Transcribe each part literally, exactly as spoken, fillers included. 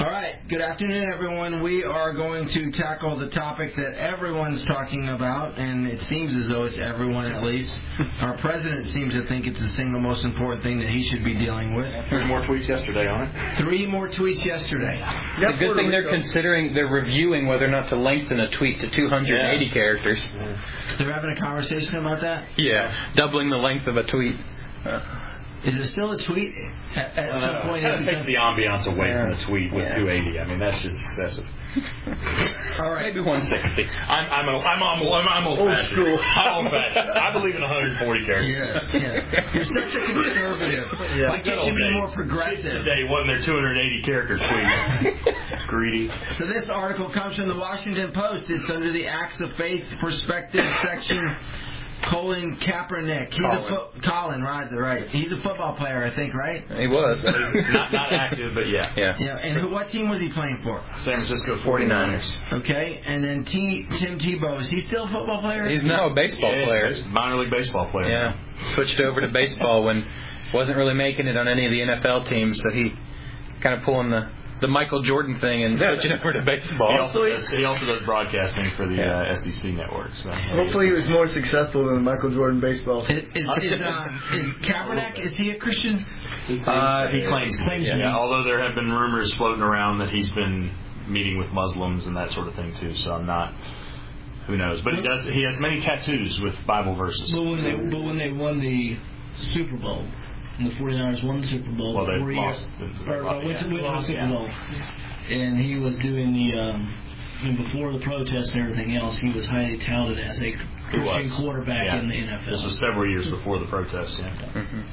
All right. Good afternoon, everyone. We are going to tackle the topic that everyone's talking about, and it seems as though it's everyone at least. Our president seems to think it's the single most important thing that he should be dealing with. Three more tweets yesterday on it. Three more tweets yesterday. It's a good thing they're considering, they're reviewing whether or not to lengthen a tweet to two hundred eighty yeah. characters. Yeah. They're having a conversation about that? Yeah, doubling the length of a tweet. Uh, Is it still a tweet at, at some uh, point? It kind of takes the ambiance away yeah. from the tweet with yeah. two eighty. I mean, that's just excessive. All right. Maybe one sixty. I'm I'm a, I'm I'm, I'm old old fashioned. school. I'm old fashioned. I believe in one hundred forty characters. Yes, yes. You're such a conservative. Yeah. Why can't you be more progressive? Today wasn't there two hundred eighty character tweets? Greedy. So this article comes from the Washington Post. It's under the Acts of Faith Perspective section. Colin Kaepernick. He's Colin. a fo- Colin, right? Right. He's a football player, I think, right? He was. not not active, but yeah. Yeah. Yeah. And who, what team was he playing for? San Francisco forty-niners. Okay. And then T, Tim Tebow. Is he still a football player? He's now a baseball yeah, player. Base, minor league baseball player. Yeah. Switched over to baseball when wasn't really making it on any of the N F L teams, so he kind of pulling the. The Michael Jordan thing and switching over to baseball. He also does, he also does broadcasting for the yeah. uh, S E C network. So. Hopefully he was more successful than Michael Jordan baseball. Is, is, is, uh, is Kaepernick, is he a Christian? Uh, he claims to be. Yeah. Yeah. Although there have been rumors floating around that he's been meeting with Muslims and that sort of thing too. So I'm not. Who knows? But he does. He has many tattoos with Bible verses. But when they, but when they won the Super Bowl. And the forty-niners won the Super Bowl. Well, they four lost. Years, the, or, or went to, went to the Super Bowl. And he was doing the, um, and before the protest and everything else, he was highly touted as a Christian quarterback yeah. in the N F L. This was several years before the protest, yeah. Mm-hmm.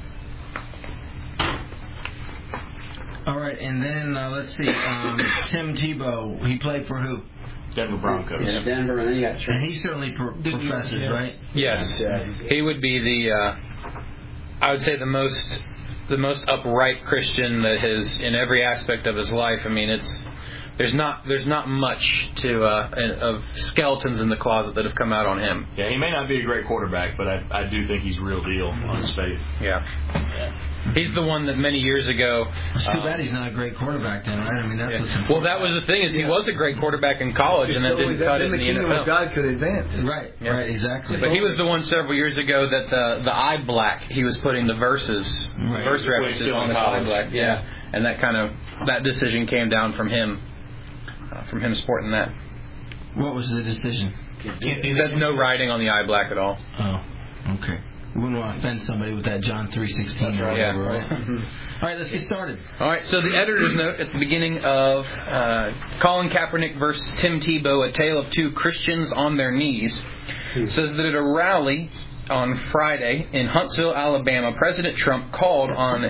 All right, and then uh, let's see, um, Tim Tebow, he played for who? Denver Broncos. Yeah, Denver, and then you got Trent. And he certainly pro- professes, yes. right? Yes. He would be the, uh, I would say the most, the most upright Christian that has in every aspect of his life. I mean, it's there's not there's not much to uh, of skeletons in the closet that have come out on him. Yeah, he may not be a great quarterback, but I I do think he's real deal on his faith. Yeah. yeah. He's the one that many years ago. It's too um, bad he's not a great quarterback then, right? I mean, that's yeah. what's important. Well, that was the thing is he was a great quarterback in college and then didn't cut it in the N F L. Of God could advance. Right, yeah. right, exactly. But he was the one several years ago that the the eye black he was putting the verses right. verse references on the eye black. Yeah. yeah, and that kind of that decision came down from him, uh, from him sporting that. What was the decision? There's no writing on the eye black at all. Oh, okay. We wouldn't want to offend somebody with that John three sixteen or whatever, yeah. right? All right, let's get started. All right, so the editor's note at the beginning of uh, Colin Kaepernick versus Tim Tebow, A Tale of Two Christians on Their Knees, says that at a rally on Friday in Huntsville, Alabama, President Trump called on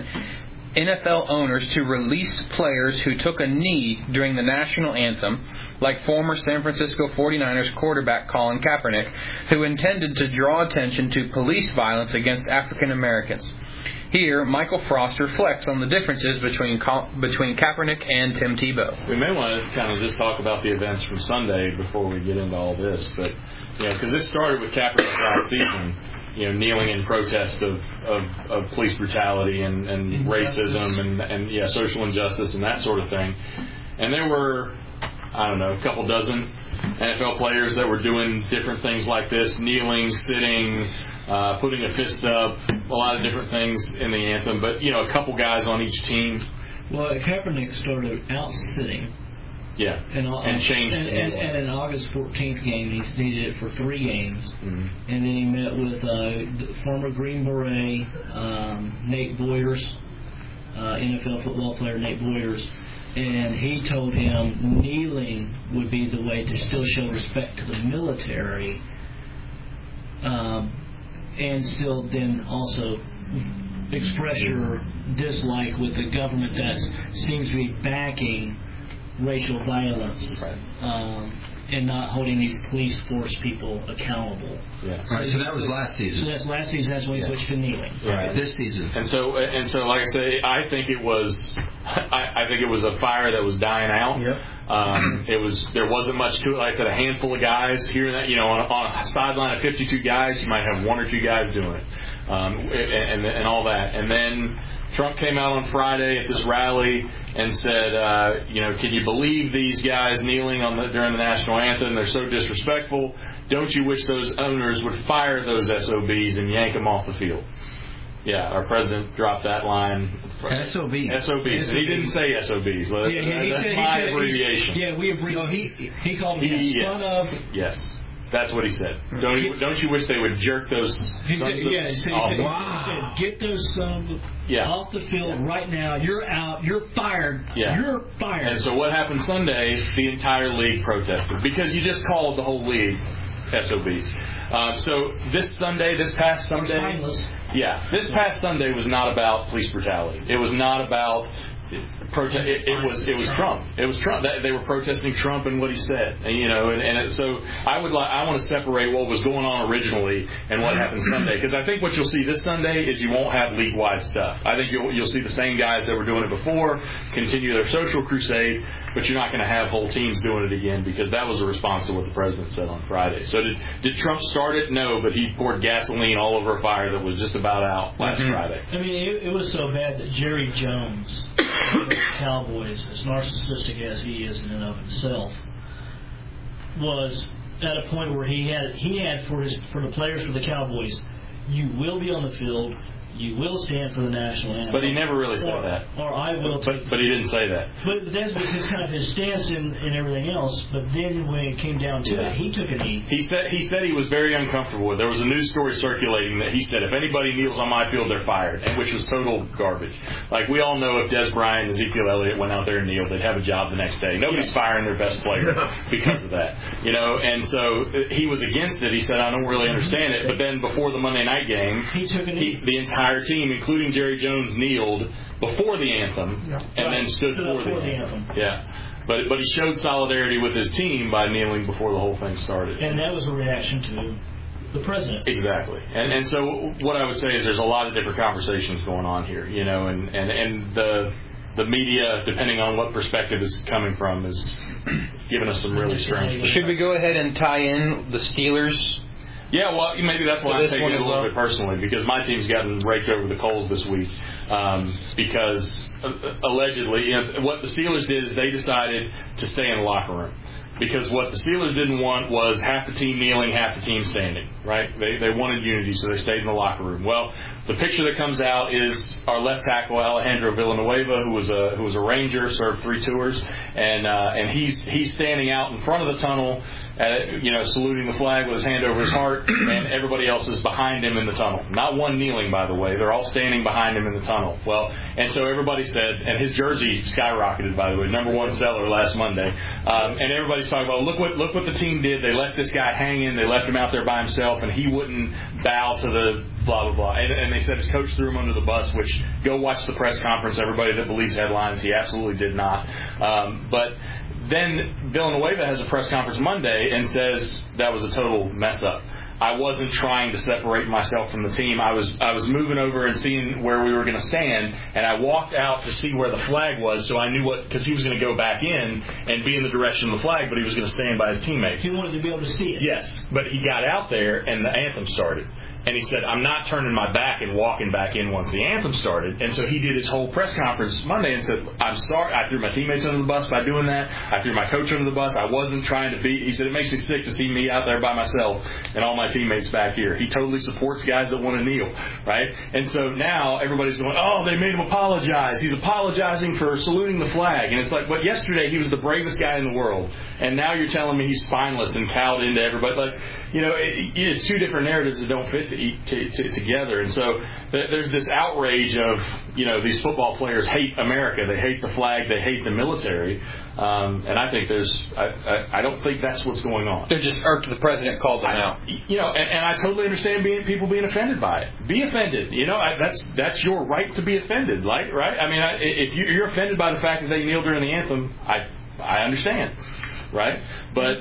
N F L owners to release players who took a knee during the national anthem, like former San Francisco forty-niners quarterback Colin Kaepernick, who intended to draw attention to police violence against African Americans. Here, Michael Frost reflects on the differences between between Kaepernick and Tim Tebow. We may want to kind of just talk about the events from Sunday before we get into all this, but you know, because this started with Kaepernick last season. You know, kneeling in protest of, of, of police brutality and, and racism and, and, yeah, social injustice and that sort of thing. And there were, I don't know, a couple dozen N F L players that were doing different things like this, kneeling, sitting, uh, putting a fist up, a lot of different things in the anthem. But, you know, a couple guys on each team. Well, Kaepernick started out sitting. Yeah, and, and changed and, and, and an August fourteenth game, he needed it for three games. Mm-hmm. And then he met with uh, former Green Beret, um, Nate Boyers, uh, N F L football player Nate Boyers, and he told him kneeling would be the way to still show respect to the military, um, and still then also express your dislike with the government that seems to be backing racial violence, right. um, and not holding these police force people accountable. Yeah. Right. So that was last season. So that's last season. That's when he yeah. switched to kneeling. Right. This season. And so, and so, like I say, I think it was, I, I think it was a fire that was dying out. Yep. Um, it was there wasn't much to it. Like I said, a handful of guys here and that. You know, on a, on a sideline of fifty-two guys, you might have one or two guys doing it. um, and, and all that. And then Trump came out on Friday at this rally and said, uh, you know, can you believe these guys kneeling on the, during the national anthem? They're so disrespectful. Don't you wish those owners would fire those S O Bs and yank them off the field? Yeah, our president dropped that line. S O Bs. S O Bs. And he didn't say S O Bs. Yeah, he, he That's said, my he said, abbreviation. Yeah, we abbreviate. No, he, he called him He, a son yes. of. Yes. That's what he said. Don't you, don't you wish they would jerk those He sons said, of- yeah, he said, off? he, said, Wow. he said, get those sons Yeah. off the field right now. You're out. You're fired. Yeah. You're fired. And so what happened Sunday, the entire league protested because you just called the whole league S O Bs. Uh, so this Sunday, this past Sunday, Spineless. yeah, this past Sunday was not about police brutality. It was not about protest. It, it was it was Trump. It was Trump. They were protesting Trump and what he said. And, you know, and, and it, so I would like I want to separate what was going on originally and what happened Sunday, because I think what you'll see this Sunday is you won't have league wide stuff. I think you'll you'll see the same guys that were doing it before continue their social crusade, but you're not going to have whole teams doing it again, because that was a response to what the president said on Friday. So did did Trump start it? No, but he poured gasoline all over a fire that was just about out last Mm-hmm. Friday. I mean, it, it was so bad that Jerry Jones, of the Cowboys, as narcissistic as he is in and of himself, was at a point where he had he had for his for the players for the Cowboys, you will be on the field, you will stand for the national anthem. But he never really said or, that. Or I will. But Take, but he didn't say that. but that's because kind of his stance and, and everything else. But then when it came down to Yeah. it, he took a knee. He said he said he was very uncomfortable with it. There was a news story circulating that he said if anybody kneels on my field, they're fired, and which was total garbage. Like, we all know if Des Bryant and Ezekiel Elliott went out there and kneeled, they'd have a job the next day. Nobody's firing their best player because of that. You know, and so he was against it. He said, I don't really understand it. But then before the Monday night game, He took a knee. he, the entire team, including Jerry Jones, kneeled before the anthem Yeah. and Right. then stood Stood for up the for the anthem. anthem. Yeah. But but he showed solidarity with his team by kneeling before the whole thing started. And that was a reaction to the president. Exactly. And and so what I would say is there's a lot of different conversations going on here, you know, and, and, and the the media, depending on what perspective it's coming from, is giving us some really strange. Should we go ahead and tie in the Steelers? Yeah, well, maybe that's why So I'm this taking one it a as little well? bit personally, because my team's gotten raked over the coals this week. Um, because uh, allegedly, you know, what the Steelers did is they decided to stay in the locker room. Because what the Steelers didn't want was half the team kneeling, half the team standing, right? They they wanted unity, so they stayed in the locker room. Well, the picture that comes out is our left tackle Alejandro Villanueva, who was a who was a Ranger, served three tours, and uh, and he's he's standing out in front of the tunnel, at, you know, saluting the flag with his hand over his heart, and everybody else is behind him in the tunnel. Not one kneeling, by the way. They're all standing behind him in the tunnel. Well, and so everybody said, and his jersey skyrocketed, by the way, number one seller last Monday, um, and everybody's talking about, look what look what the team did. They left this guy hanging. They left him out there by himself, and he wouldn't bow to the blah, blah, blah. And, and they said his coach threw him under the bus, which, go watch the press conference. Everybody that believes headlines, he absolutely did not. Um, but then Villanueva has a press conference Monday and says that was a total mess up. I wasn't trying to separate myself from the team. I was I was moving over and seeing where we were going to stand, and I walked out to see where the flag was, so I knew what, because he was going to go back in and be in the direction of the flag, but he was going to stand by his teammates. He wanted to be able to see it. Yes, but he got out there and the anthem started. And he said, I'm not turning my back and walking back in once the anthem started. And so he did his whole press conference Monday and said, I'm sorry, I threw my teammates under the bus by doing that. I threw my coach under the bus. I wasn't trying to be, he said, it makes me sick to see me out there by myself and all my teammates back here. He totally supports guys that want to kneel, right? And so now everybody's going, oh, they made him apologize. He's apologizing for saluting the flag. And it's like, but yesterday he was the bravest guy in the world. And now you're telling me he's spineless and cowed into everybody. Like, you know, it, it's two different narratives that don't fit to eat to, to, together. And so th- there's this outrage of, you know, these football players hate America. They hate the flag. They hate the military. Um, and I think there's, I, I, I don't think that's what's going on. They're just irked the president called them out. You know, and, and I totally understand being people being offended by it. Be offended. You know, I, that's that's your right to be offended, like, right? I mean, I, if you, you're offended by the fact that they kneel during the anthem, I I understand, right? But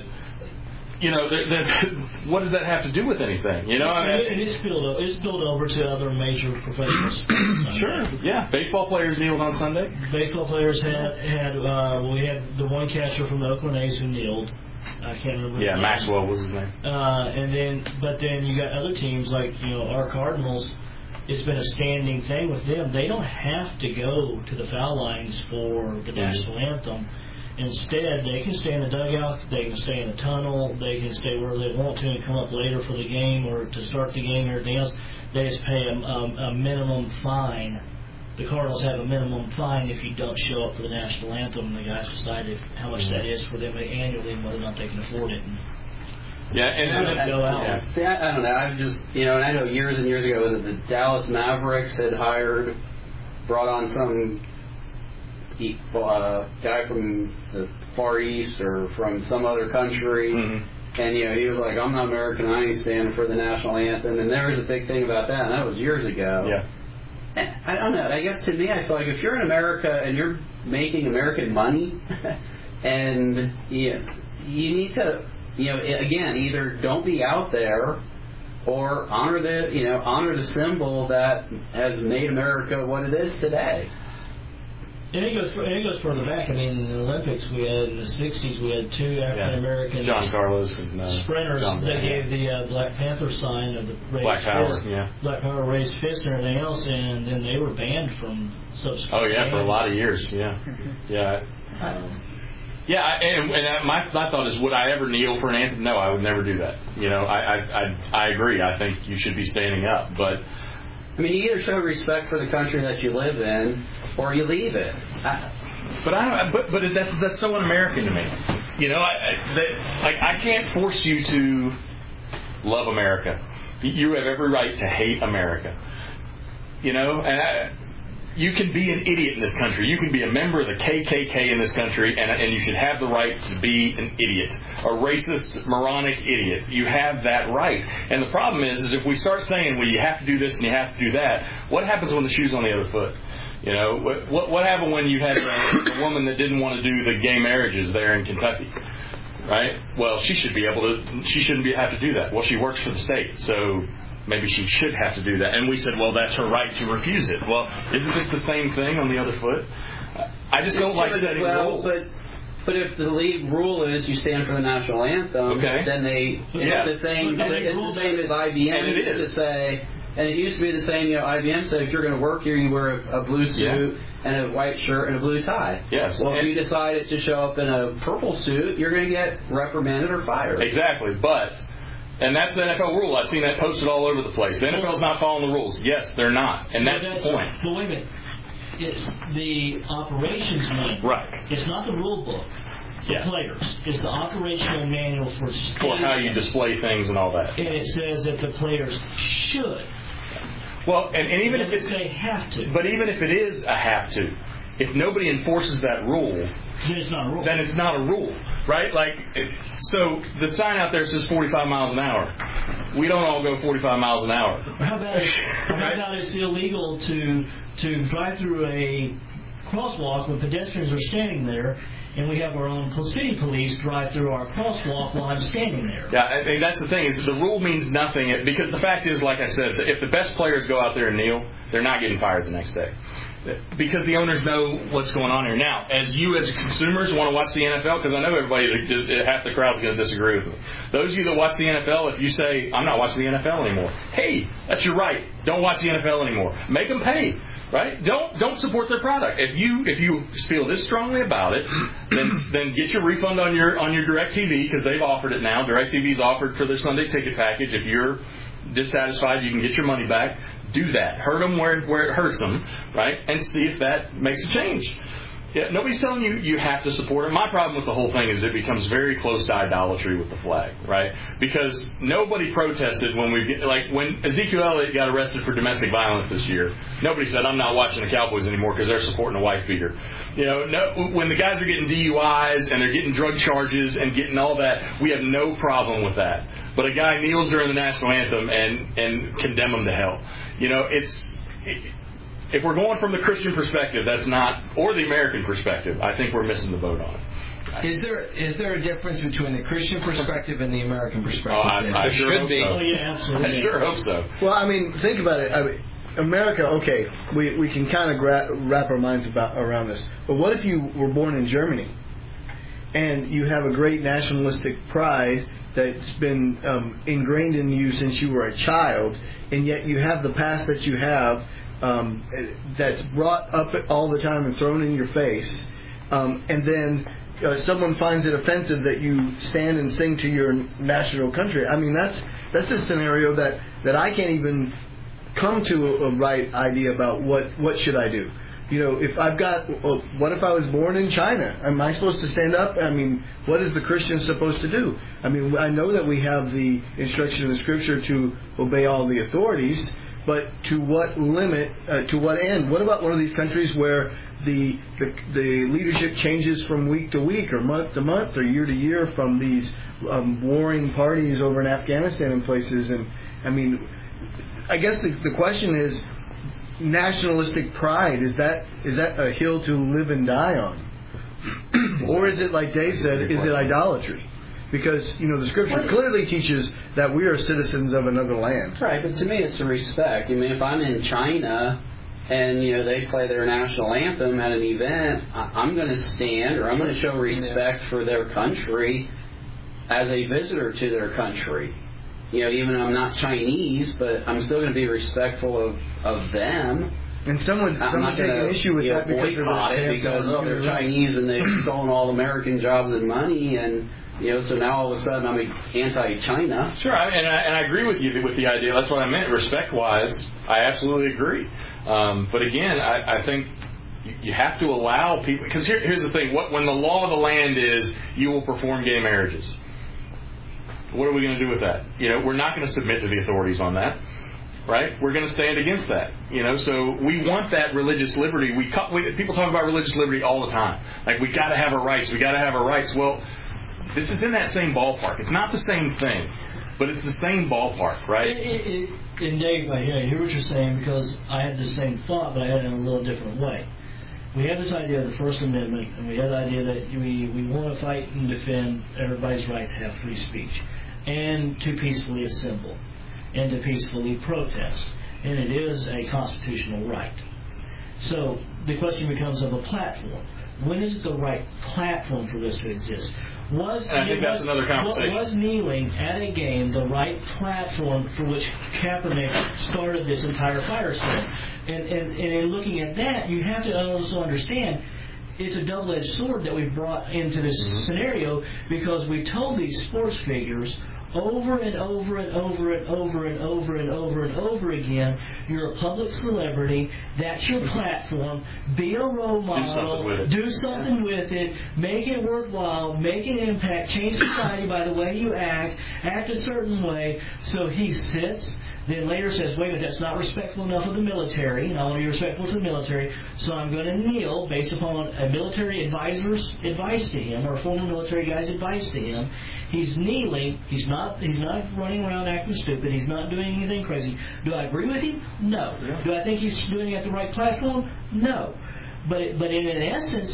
you know, the, the, what does that have to do with anything? You know, I mean, and it's spilled it's spilled over to other major professional sports. Sure, yeah. Baseball players kneeled on Sunday. Baseball players had had uh, we had the one catcher from the Oakland A's who kneeled. I can't remember. Yeah, Maxwell was his name. Uh, and then, but then you got other teams like, you know, our Cardinals it's been a standing thing with them. They don't have to go to the foul lines for the national anthem. Instead, they can stay in the dugout, they can stay in the tunnel, they can stay wherever they want to and come up later for the game or to start the game or everything else. They just pay a, a, a minimum fine. The Cardinals have a minimum fine if you don't show up for the national anthem, and the guys decide if, how much that is for them annually and whether or not they can afford it. And yeah, and I, I, go out. Yeah. See, I, I don't know. I've just, you know, and I know years and years ago, was it the Dallas Mavericks had hired, brought on some uh, guy from the Far East or from some other country, mm-hmm. and you know, he was like, "I'm not American. I ain't standing for the national anthem." And there was a big thing about that, and that was years ago. Yeah. I don't know. I guess to me, I feel like if you're in America and you're making American money, and you you need to, you know, again, either don't be out there, or honor the, you know, honor the symbol that has made America what it is today. And it goes, and it goes further back. I mean, in the Olympics, we had in the sixties, we had two African American yeah. John Carlos and uh, sprinters John that gave the uh, Black Panther sign of the raised Black Power, fist, yeah, Black Power, raised fist, and everything else, and then they were banned from subsequent. Oh yeah, games. for a lot of years, yeah, yeah. Um, Yeah, I, and, and my my thought is, would I ever kneel for an anthem? No, I would never do that. You know, I I I, I agree. I think you should be standing up, but. I mean, you either show respect for the country that you live in, or you leave it. I, but I, but but that's that's so un-American to me. You know, I, I that, like I can't force you to love America. You have every right to hate America. You know, and I, you can be an idiot in this country. You can be a member of the K K K in this country, and and you should have the right to be an idiot, a racist, moronic idiot. You have that right. And the problem is, is if we start saying, well, you have to do this and you have to do that, what happens when the shoe's on the other foot? You know, what what, what happened when you had a, a woman that didn't want to do the gay marriages there in Kentucky? Right? Well, she should be able to. She shouldn't be have to do that. Well, she works for the state, so. Maybe she should have to do that. And we said, well, that's her right to refuse it. Well, isn't this the same thing on the other foot? I just don't like setting well, rules. But, but if the league rule is you stand for the national anthem, okay. then they yes. it's the same. Okay. It's the same as I B M. And it is to say, and it used to be the same. You know, I B M said if you're going to work here, you wear a, a blue suit yeah. and a white shirt and a blue tie. Yes. Well, and if you decided to show up in a purple suit, you're going to get reprimanded or fired. Exactly, but. And that's the N F L rule. I've seen that posted all over the place. The N F L's not following the rules. Yes, they're not. And that's, that's the point. But wait a minute. It's the operations manual. Right. It's not the rule book for yeah. players. It's the operational manual for stadiums. For how you display things and all that. And it says that the players should. Well, and, and even if it's... they have to. But even if it is a have to, if nobody enforces that rule... Then it's not a rule. Then it's not a rule, right? Like, so the sign out there says forty-five miles an hour. We don't all go forty-five miles an hour. How about it's, how about it's illegal to to drive through a crosswalk when pedestrians are standing there, and we have our own city police drive through our crosswalk while I'm standing there. Yeah, I mean, that's the thing is the rule means nothing because the fact is, like I said, if the best players go out there and kneel, they're not getting fired the next day. Because the owners know what's going on here. Now, as you as consumers want to watch the N F L, because I know everybody, half the crowd's going to disagree with me. Those of you that watch the N F L, if you say, I'm not watching the N F L anymore, hey, that's your right. Don't watch the N F L anymore. Make them pay, right? Don't don't support their product. If you if you feel this strongly about it, then then get your refund on your on your DirecTV because they've offered it now. DirecTV's offered for their Sunday ticket package. If you're dissatisfied, you can get your money back. Do that. Hurt them where, where it hurts them, right? And see if that makes a change. Yeah, nobody's telling you you have to support it. My problem with the whole thing is it becomes very close to idolatry with the flag, right? Because nobody protested when we get, like when Ezekiel Elliott got arrested for domestic violence this year. Nobody said, I'm not watching the Cowboys anymore because they're supporting a wife beater. You know, no, when the guys are getting D U Is and they're getting drug charges and getting all that, we have no problem with that. But a guy kneels during the national anthem and, and condemn him to hell. You know, it's... It, if we're going from the Christian perspective, that's not, or the American perspective, I think we're missing the boat on it. Is there is there a difference between the Christian perspective and the American perspective? Oh, I, I sure hope be. so. Oh, yeah, absolutely. I sure hope so. Well, I mean, think about it. I mean, America, okay, we we can kind of gra- wrap our minds about around this. But what if you were born in Germany and you have a great nationalistic pride that's been um, ingrained in you since you were a child, and yet you have the past that you have um, that's brought up all the time and thrown in your face, um, and then uh, someone finds it offensive that you stand and sing to your national country. I mean, that's that's a scenario that, that I can't even come to a, a right idea about what, what should I do. You know, if I've got, well, what if I was born in China? Am I supposed to stand up? I mean, what is the Christian supposed to do? I mean, I know that we have the instruction in the Scripture to obey all the authorities, but to what limit, uh, to what end? What about one of these countries where the, the the leadership changes from week to week or month to month or year to year from these um, warring parties over in Afghanistan and places? And, I mean, I guess the, the question is, nationalistic pride, is that is that a hill to live and die on? Or is it, like Dave said, is it idolatry? Because, you know, the Scripture clearly teaches that we are citizens of another land. Right, but to me it's a respect. I mean, if I'm in China and, you know, they play their national anthem at an event, I'm going to stand or I'm going to show respect for their country as a visitor to their country. You know, even though I'm not Chinese, but I'm still going to be respectful of, of them. And someone, I'm someone not take gonna, an issue with you know, that because of boycott it because oh, they're Chinese and they've stolen all American jobs and money, and you know, so now all of a sudden I'm anti-China. Sure, I, and, I, and I agree with you with the idea. That's what I meant. Respect-wise, I absolutely agree. Um, but again, I, I think you have to allow people. Because here, here's the thing: what when the law of the land is, you will perform gay marriages. What are we going to do with that? You know, we're not going to submit to the authorities on that, right? We're going to stand against that. You know, so we want that religious liberty. We, we people talk about religious liberty all the time. Like, we got to have our rights. We got to have our rights. Well, this is in that same ballpark. It's not the same thing, but it's the same ballpark, right? It, it, it, and Dave, I hear what you're saying because I had the same thought, but I had it in a little different way. We have this idea of the First Amendment, and we have the idea that we, we want to fight and defend everybody's right to have free speech and to peacefully assemble and to peacefully protest. And it is a constitutional right. So the question becomes of a platform. When is the right platform for this to exist? Was, and I think that's was, another conversation. Was kneeling at a game the right platform for which Kaepernick started this entire firestorm? And, and, and in looking at that, you have to also understand it's a double-edged sword that we've brought into this mm-hmm. scenario because we told these sports figures over and over and over and over and over and over and over again, you're a public celebrity, that's your platform, be a role model, do something with it, do something with it, make it worthwhile, make an impact, change society by the way you act, act a certain way. So he sits, then later says, wait a minute, that's not respectful enough of the military, and I want to be respectful to the military, so I'm going to kneel based upon a military advisor's advice to him, or a former military guy's advice to him. He's kneeling, he's not he's not running around acting stupid, he's not doing anything crazy. Do I agree with him? No. Yeah. Do I think he's doing it at the right platform? No. But but in, in essence,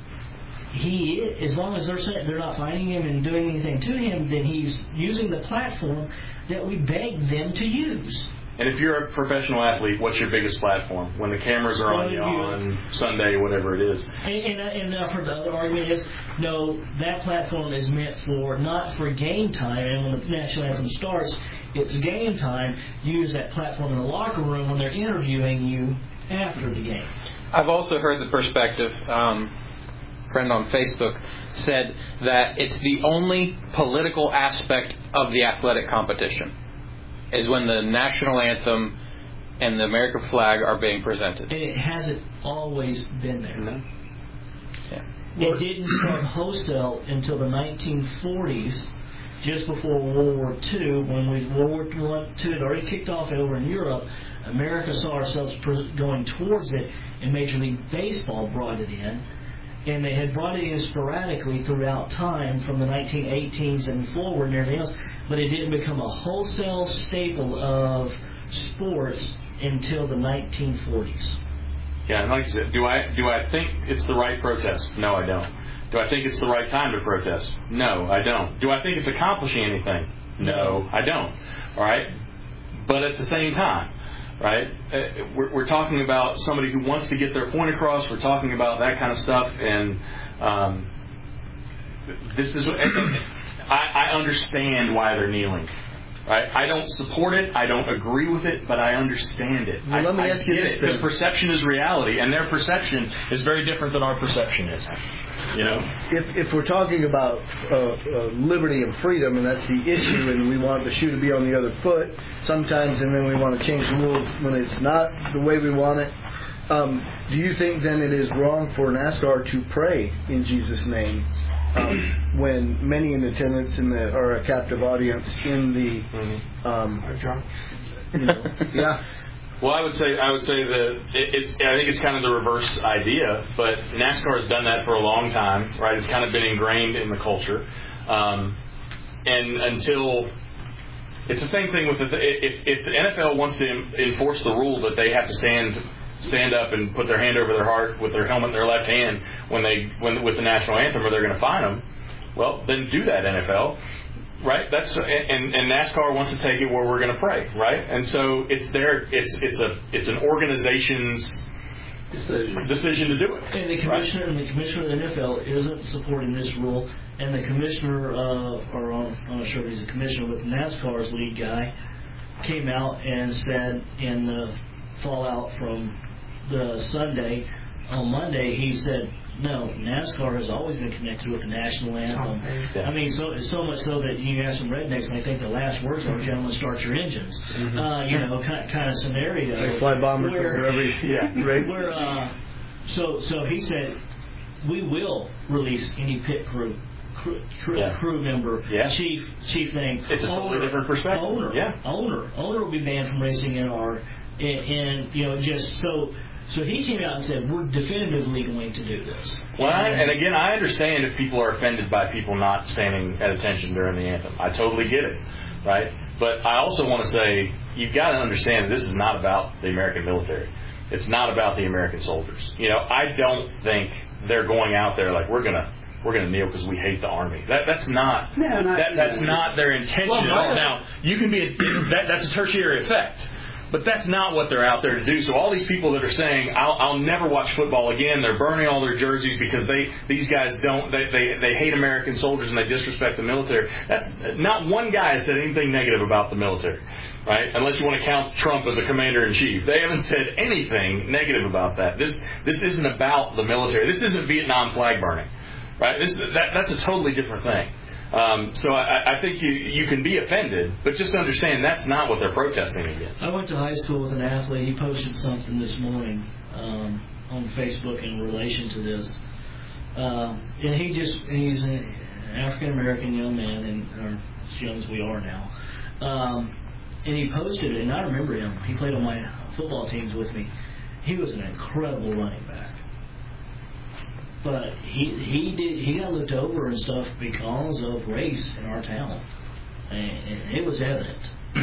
he, as long as they're saying they're not finding him and doing anything to him, then he's using the platform that we beg them to use. And if you're a professional athlete, what's your biggest platform? When the cameras are on you on Sunday, whatever it is. And, and, and I've heard the other argument is, no, that platform is meant for, not for game time, and when the national anthem starts, it's game time. Use that platform in the locker room when they're interviewing you after the game. I've also heard the perspective, um, a friend on Facebook said that it's the only political aspect of the athletic competition is when the national anthem and the American flag are being presented. And it hasn't always been there. No. Yeah. It didn't start wholesale until the nineteen forties, just before World War Two, when we World War One, Two had already kicked off over in Europe. America saw ourselves going towards it, and Major League Baseball brought it in. And they had brought it in sporadically throughout time from the nineteen eighteens and forward and everything else, but it didn't become a wholesale staple of sports until the nineteen forties. Yeah, and like you said, do I do I think it's the right protest? No, I don't. Do I think it's the right time to protest? No, I don't. Do I think it's accomplishing anything? No, I don't. All right? But at the same time, right? Uh, we're, we're talking about somebody who wants to get their point across. We're talking about that kind of stuff, and um, this is. I, I understand why they're kneeling. Right? I don't support it. I don't agree with it, but I understand it. Well, I, let me I ask you get this it, then. because perception is reality, and their perception is very different than our perception is. You know, if if we're talking about uh, uh, liberty and freedom, and that's the issue, and we want the shoe to be on the other foot sometimes, and then we want to change the rules when it's not the way we want it. Um, do you think then it is wrong for NASCAR to pray in Jesus' name um, when many in attendance in the, are a captive audience in the mm-hmm. um, you know, yeah. Well, I would say I would say that it, it's. I think it's kind of the reverse idea, but NASCAR has done that for a long time, right? It's kind of been ingrained in the culture, um, and until it's the same thing with the, if if the N F L wants to enforce the rule that they have to stand stand up and put their hand over their heart with their helmet in their left hand when they when with the national anthem, or they're going to fine them. Well, then do that, N F L. Right, that's and, and NASCAR wants to take it where we're going to pray, right? And so it's their it's it's a it's an organization's decision, decision to do it. And the commissioner right? and the commissioner of the N F L isn't supporting this rule, and the commissioner, uh, or I'm not sure if he's a commissioner, but NASCAR's lead guy came out and said in the fallout from the Sunday on Monday, he said, no, NASCAR has always been connected with the national anthem. Yeah. I mean, so so much so that you ask some rednecks, and they think the last words are, "Gentlemen, start your engines." Mm-hmm. Uh, you know, kind, kind of scenario. They fly bombers where, over every yeah. race. Where, uh, so so he said, we will release any pit crew. Crew, crew, yeah. crew member, yeah. chief, chief thing. It's a totally different perspective. Owner, yeah. owner, owner will be banned from racing in our, and, and you know, just so. So he came out and said, we're definitively going to do this. Well, I, and again, I understand if people are offended by people not standing at attention during the anthem. I totally get it, right? But I also want to say, you've got to understand that this is not about the American military. It's not about the American soldiers. You know, I don't think they're going out there like, we're going to we're going to kneel because we hate the Army. That That's not, no, not that, that's not their intention well, at all. Now, you can be a, that, that's a tertiary effect. But that's not what they're out there to do. So all these people that are saying, I'll, I'll never watch football again, they're burning all their jerseys because they these guys don't, they, they, they hate American soldiers and they disrespect the military. That's not one guy has said anything negative about the military, right? Unless you want to count Trump as a commander-in-chief. They haven't said anything negative about that. This this isn't about the military. This isn't Vietnam flag burning, right? This that that's a totally different thing. Um, so I, I think you you can be offended, but just understand that's not what they're protesting against. I went to high school with an athlete. He posted something this morning um, on Facebook in relation to this, uh, and he just he's an African American young man, and or as young as we are now, um, and he posted it. And I remember him. He played on my football teams with me. He was an incredible running back. But he he did he got looked over and stuff because of race in our town, and, and it was evident.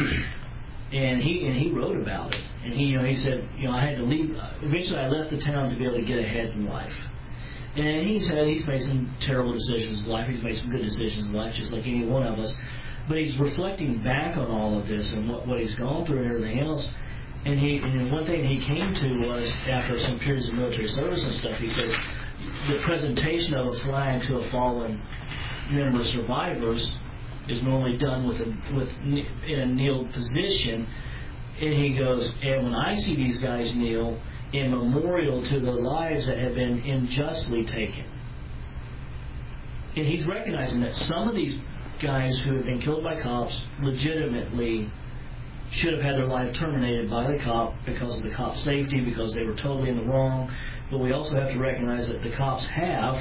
and he and he wrote about it. And he you know he said you know I had to leave. Eventually, I left the town to be able to get ahead in life. And he said he's made some terrible decisions in life. He's made some good decisions in life, just like any one of us. But he's reflecting back on all of this and what what he's gone through and everything else. And he and one thing he came to was after some periods of military service and stuff. He says. The presentation of a flag to a fallen member of survivors is normally done with a with in a kneeled position, and he goes, and when I see these guys kneel in memorial to the lives that have been unjustly taken, and he's recognizing that some of these guys who have been killed by cops legitimately should have had their life terminated by the cop because of the cop's safety, because they were totally in the wrong. But we also have to recognize that the cops have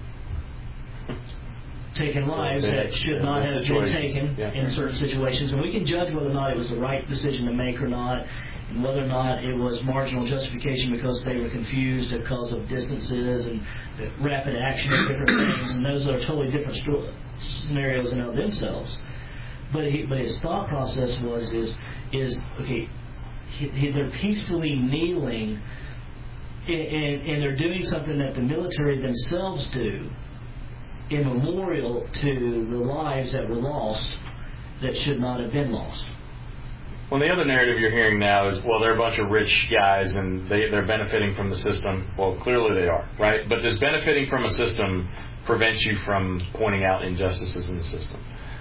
taken lives that should not have been taken yeah. in certain situations. And we can judge whether or not it was the right decision to make or not, and whether or not it was marginal justification because they were confused because of distances and rapid action and different things. And those are totally different sto- scenarios in and of themselves. But he, but his thought process was is is okay. He, he, they're peacefully kneeling, and, and, and they're doing something that the military themselves do, in memorial to the lives that were lost that should not have been lost. Well, the other narrative you're hearing now is, well, they're a bunch of rich guys and they, they're benefiting from the system. Well, clearly they are, right? But does benefiting from a system prevents you from pointing out injustices in the system.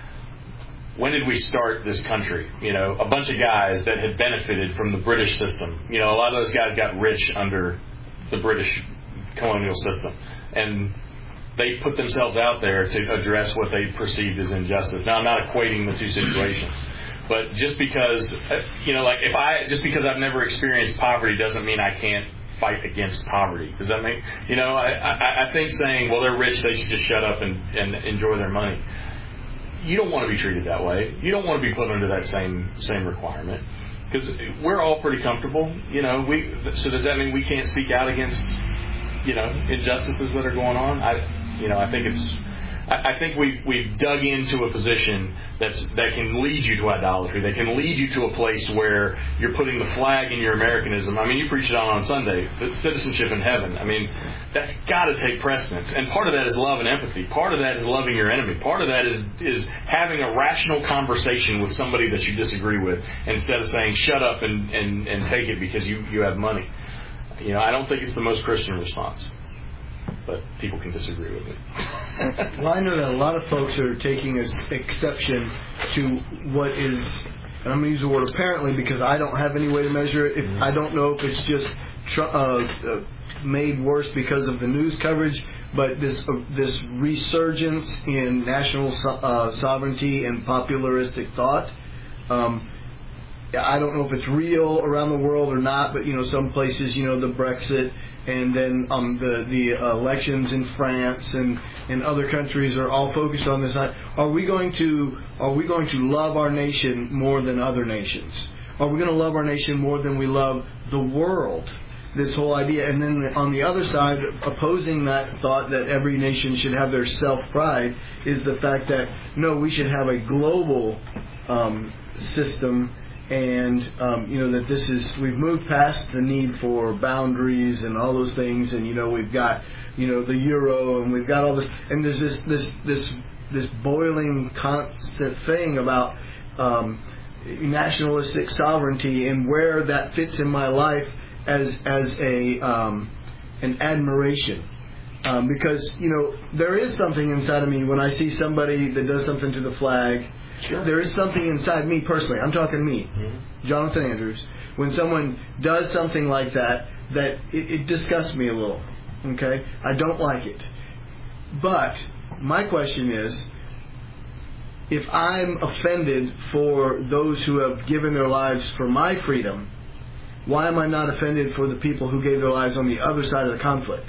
When did we start this country? You know, a bunch of guys that had benefited from the British system. You know, a lot of those guys got rich under the British colonial system. And they put themselves out there to address what they perceived as injustice. Now, I'm not equating the two situations. But just because, you know, like if I, just because I've never experienced poverty doesn't mean I can't fight against poverty. Does that make, you know, I, I, I think saying, well, they're rich, they should just shut up and, and enjoy their money. You don't want to be treated that way. You don't want to be put under that same same requirement. Because we're all pretty comfortable, you know. We so does that mean we can't speak out against, you know, injustices that are going on? I, you know, I think it's, I, I think we we've dug into a position that's that can lead you to idolatry. That can lead you to a place where you're putting the flag in your Americanism. I mean, you preached it on on Sunday, but citizenship in heaven. I mean, that's got to take precedence. And part of that is love and empathy. Part of that is loving your enemy. Part of that is is having a rational conversation with somebody that you disagree with, instead of saying shut up and, and, and take it because you, you have money. You know, I don't think it's the most Christian response. But people can disagree with me. Well, I know that a lot of folks are taking as exception to what is, and I'm going to use the word apparently because I don't have any way to measure it. If, I don't know if it's just tr- uh, uh, made worse because of the news coverage, but this uh, this resurgence in national so- uh, sovereignty and popularistic thought. Um, I don't know if it's real around the world or not, but, you know, some places, you know, the Brexit and then um, the the elections in France and, and other countries are all focused on this. Are we going to are we going to love our nation more than other nations? Are we going to love our nation more than we love the world? This whole idea, and then on the other side, opposing that thought that every nation should have their self-pride, is the fact that no, we should have a global um, system. And, um, you know, that this is, we've moved past the need for boundaries and all those things. And, you know, we've got, you know, the euro and we've got all this. And there's this, this, this, this boiling constant thing about um, nationalistic sovereignty and where that fits in my life as, as a, um, an admiration. Um, because, you know, there is something inside of me when I see somebody that does something to the flag. Sure. There is something inside me personally. I'm talking me, mm-hmm. Jonathan Andrews. When someone does something like that, that it, it disgusts me a little. Okay, I don't like it. But my question is, if I'm offended for those who have given their lives for my freedom, why am I not offended for the people who gave their lives on the other side of the conflict?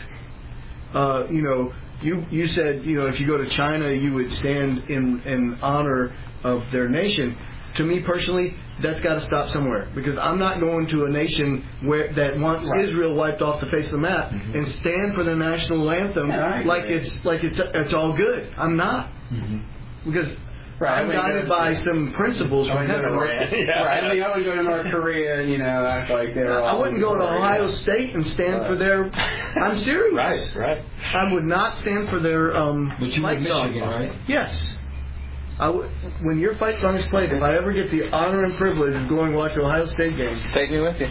Uh, you know. You you said, you know, if you go to China, you would stand in, in honor of their nation. To me personally, that's got to stop somewhere, because I'm not going to a nation where that wants right. Israel wiped off the face of the map mm-hmm. and stand for the national anthem yeah, like it's like it's it's all good. I'm not mm-hmm. because. Right, I'm guided by some principles from heaven. Yeah. Right, I mean, I would go to North Korea and, you know, act like they're I all... I wouldn't go to Ohio yeah. State and stand right. for their... I'm serious. Right, right. I would not stand for their... Um, but you fight Michigan, song. right? Yes. I w- when your fight song is played, if I ever get the honor and privilege of going to watch the Ohio State games... Take me with you.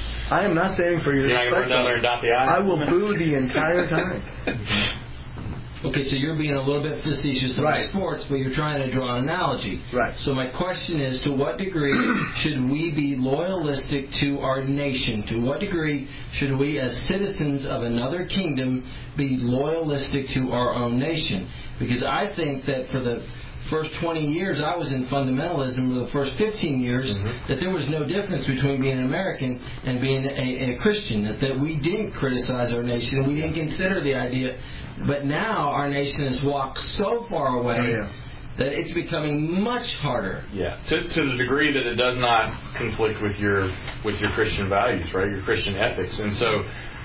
I am not standing for your You're not going to run down there and dot the I? I will boo the entire time. Okay, so you're being a little bit facetious about right. sports, but you're trying to draw an analogy. Right. So my question is, to what degree should we be loyalistic to our nation? To what degree should we, as citizens of another kingdom, be loyalistic to our own nation? Because I think that for the first twenty years I was in fundamentalism, for the first fifteen years, mm-hmm. that there was no difference between being an American and being a, a Christian, that, that we didn't criticize our nation, and we didn't consider the idea. But now our nation has walked so far away oh, yeah. that it's becoming much harder. Yeah, to, to the degree that it does not conflict with your with your Christian values, right? Your Christian ethics, and so.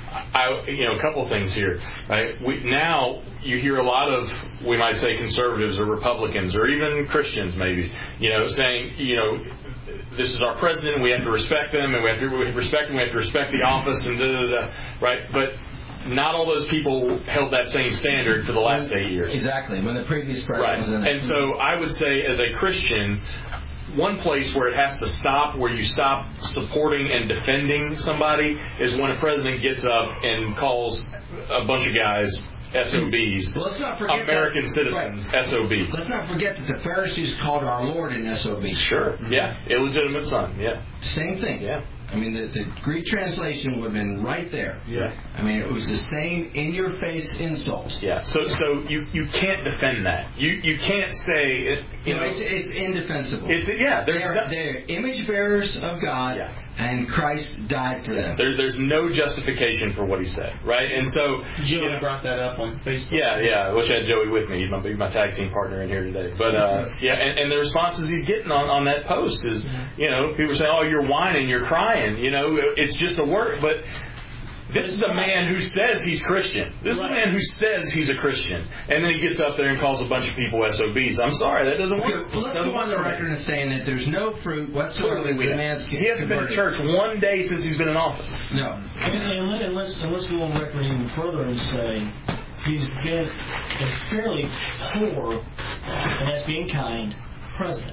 I, you know, a couple of things here. Right? We, now you hear a lot of, we might say, conservatives or Republicans or even Christians, maybe, you know, saying, you know, this is our president, we have to respect them, and we have to we have to respect them, we have to respect the office, and da da da. Right? But not all those people held that same standard for the last eight years. Exactly. When the previous president right. was in it. And so I would say, as a Christian, one place where it has to stop, where you stop supporting and defending somebody, is when a president gets up and calls a bunch of guys S O Bs. Well, let's not forget American that, citizens, right. S O Bs. Let's not forget that the Pharisees called our Lord an S O B. Sure. Yeah. Illegitimate son. Yeah. Same thing. Yeah. I mean, the, the Greek translation would have been right there. Yeah. I mean, it was the same in-your-face insult. Yeah. So, so you, you can't defend that. You you can't say it. You No, know, it's, it's indefensible. It's yeah. There's They're, no, they're image bearers of God, Yeah. and Christ died for them. There, there's no justification for what he said, right? And so, Joey you know, brought that up on Facebook. yeah, yeah. I wish I had Joey with me. He's my, he's my tag team partner in here today. But uh, yeah, and, and the responses he's getting on, on that post is, you know, people say, "Oh, you're whining, you're crying." You know, it's just a word, but. This is a man who says he's Christian. This is a man who says he's a Christian. And then he gets up there and calls a bunch of people S O Bs. I'm sorry, that doesn't work. Okay, well, let's go on the record and saying that there's no fruit whatsoever Clearly, with we man's He hasn't been to converted. church one day since he's been in office. No. And, and, let, and, let's, and let's go on record even further and say he's been a fairly poor, and that's being kind, president.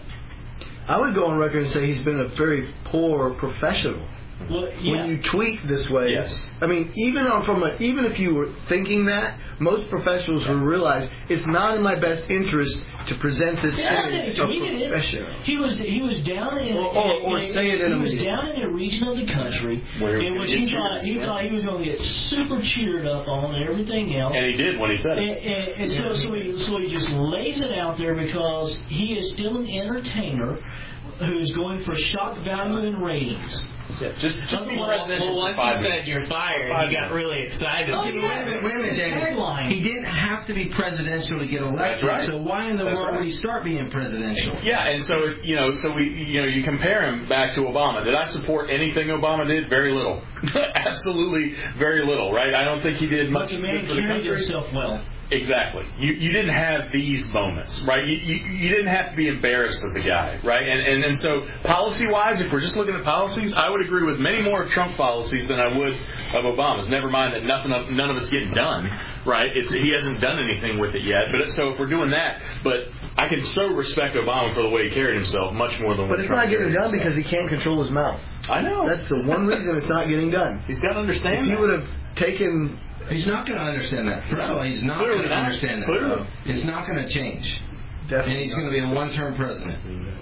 I would go on record and say he's been a very poor professional. Well, yeah. When you tweet this way, Yes. I mean, even on from a, even if you were thinking that, most professionals will realize it's not in my best interest to present this Yeah, image he of tweeted it. professional. He was he was down in, Or- or- or in, in, say it in he a was meeting. down in a region of the country Where he was in gonna which get he thought cheers, he yeah. thought he was going to get super cheered up on and everything else. And he did when he said And, it. and, and so, so, he, so he just lays it out there because he is still an entertainer who's going for shock value and ratings. Yeah, just, just be Well, presidential Well, for once five you said minutes. you're fired, Five you got minutes. really excited. Oh, Wait a yeah. minute, wait a minute, David. Tagline. He didn't have to be presidential to get elected, That's right. so why in the That's world right. would he start being presidential? Yeah, and so you know, so we, you know, you compare him back to Obama. Did I support anything Obama did? Very little, absolutely very little. Right? I don't think he did But much the good man for the carried country. himself well. Exactly. You you didn't have these moments, right? You, you you didn't have to be embarrassed of the guy, right? And and, and so policy wise, if we're just looking at policies, I would agree with many more of Trump policies than I would of Obama's. Never mind that nothing of, none of it's getting done, right? It's he hasn't done anything with it yet. But so if we're doing that, but I can so respect Obama for the way he carried himself much more than. But what it's Trump not getting carried done himself. because he can't control his mouth. I know That's the one reason it's not getting done. he's got to understand. If he that. would have taken, He's not going to understand that. First of all, he's not Clearly going to not. understand that. Clearly. It's not going to change. And definitely, he's going to be a one-term president.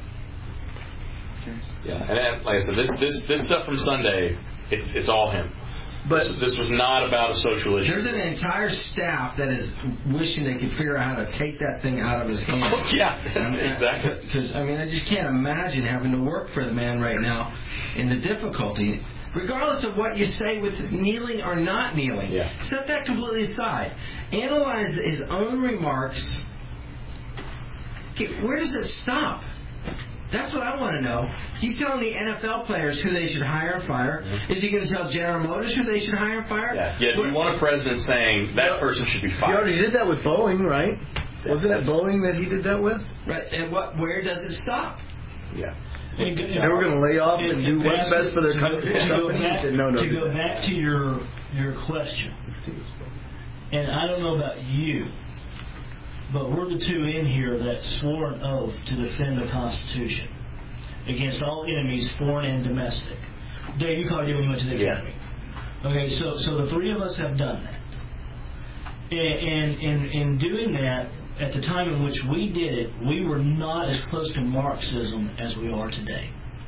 Yeah, and and like I said, this this this stuff from Sunday, it's it's all him. but This, this was not about a social issue. There's an entire staff that is wishing they could figure out how to take that thing out of his hands. Oh, yeah, exactly. Because, I mean, I just can't imagine having to work for the man right now in the difficulty. Regardless of what you say with kneeling or not kneeling, Yeah. set that completely aside. Analyze his own remarks. Okay, where does it stop? That's what I want to know. He's telling the N F L players who they should hire and fire. Mm-hmm. Is he going to tell General Motors who they should hire and fire? Yeah, yeah. Do you want a president saying that person should be he fired? already did that with Boeing, right? Wasn't it That's- Boeing that he did that with? Right. And what? Where does it stop? Yeah. And, They were going to lay off and do what's best for their co- to go company. He back, said, no, no. to do go that. back to your your question, and I don't know about you, but we're the two in here that swore an oath to defend the Constitution against all enemies, foreign and domestic. Dave, you probably did when you went to the Yeah. academy. Okay, so so the three of us have done that, and in in doing that. At the time in which we did it, we were not as close to Marxism as we are today.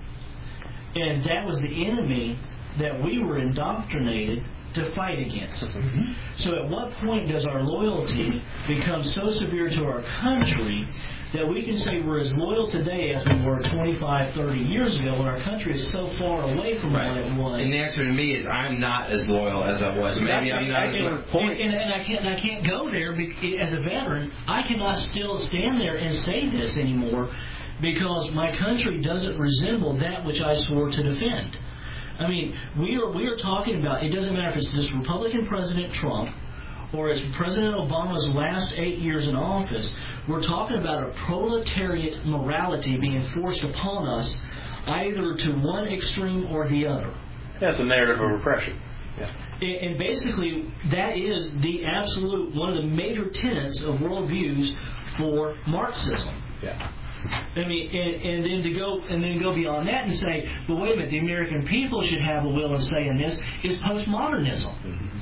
And that was the enemy that we were indoctrinated to fight against. Mm-hmm. So at what point does our loyalty become so severe to our country that we can say we're as loyal today as we were twenty-five, thirty years ago when our country is so far away from what it was? And the answer to me is I'm not as loyal as I was. Maybe I'm not as loyal. And, and, and I can't, and I can't go there be- as a veteran. I cannot still stand there and say this anymore because my country doesn't resemble that which I swore to defend. I mean, we are we are talking about. It doesn't matter if it's this Republican President Trump or it's President Obama's last eight years in office. We're talking about a proletariat morality being forced upon us, either to one extreme or the other. Yeah, it's a narrative of repression. Yeah. And and basically, that is the absolute one of the major tenets of worldviews for Marxism. Yeah. I mean, and, and then to go and then go beyond that and say, well, wait a minute, the American people should have a will and say in this is postmodernism. Mm-hmm.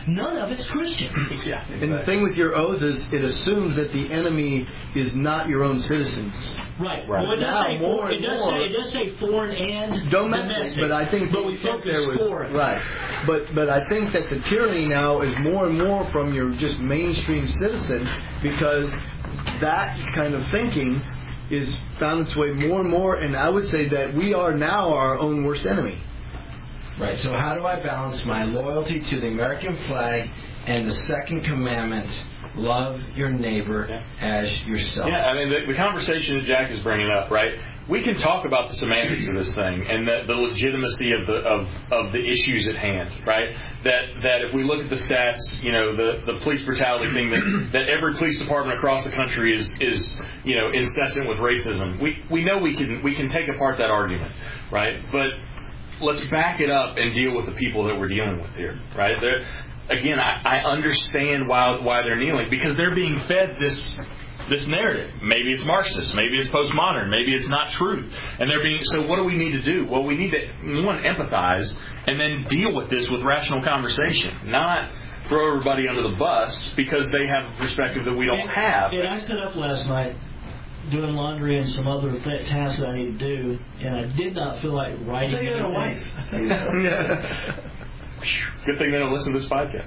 none of it's Christian. Yeah, exactly. And the thing with your oath is it assumes that the enemy is not your own citizens. Right. Right. Well, it does Now, say more foreign. It and does more- say it does say foreign and Domestic, domestic. but I think but we the intent focus there was foreign. right. But but I think that the tyranny now is more and more from your just mainstream citizen, because that kind of thinking is found its way more and more, and I would say that we are now our own worst enemy. Right. So how do I balance my loyalty to the American flag and the second commandment, love your neighbor Yeah. as yourself? Yeah, I mean, the, the conversation that Jack is bringing up, right? We can talk about the semantics of this thing and the, the legitimacy of the of, of the issues at hand, right? That that if we look at the stats, you know, the, the police brutality thing, that, that every police department across the country is is you know incessant with racism. We we know we can we can take apart that argument, right? But let's back it up and deal with the people that we're dealing with here, right? They're, again, I, I understand why why they're kneeling, because they're being fed this this narrative. Maybe it's Marxist, maybe it's postmodern, maybe it's not truth, and they're being. So what do we need to do? Well, we need to, one, empathize, and then deal with this with rational conversation, not throw everybody under the bus because they have a perspective that we don't and, have. And I sat up last night doing laundry and some other th- tasks that I need to do, and I did not feel like writing I thought you had a anything. wife. Good thing they don't listen to this podcast.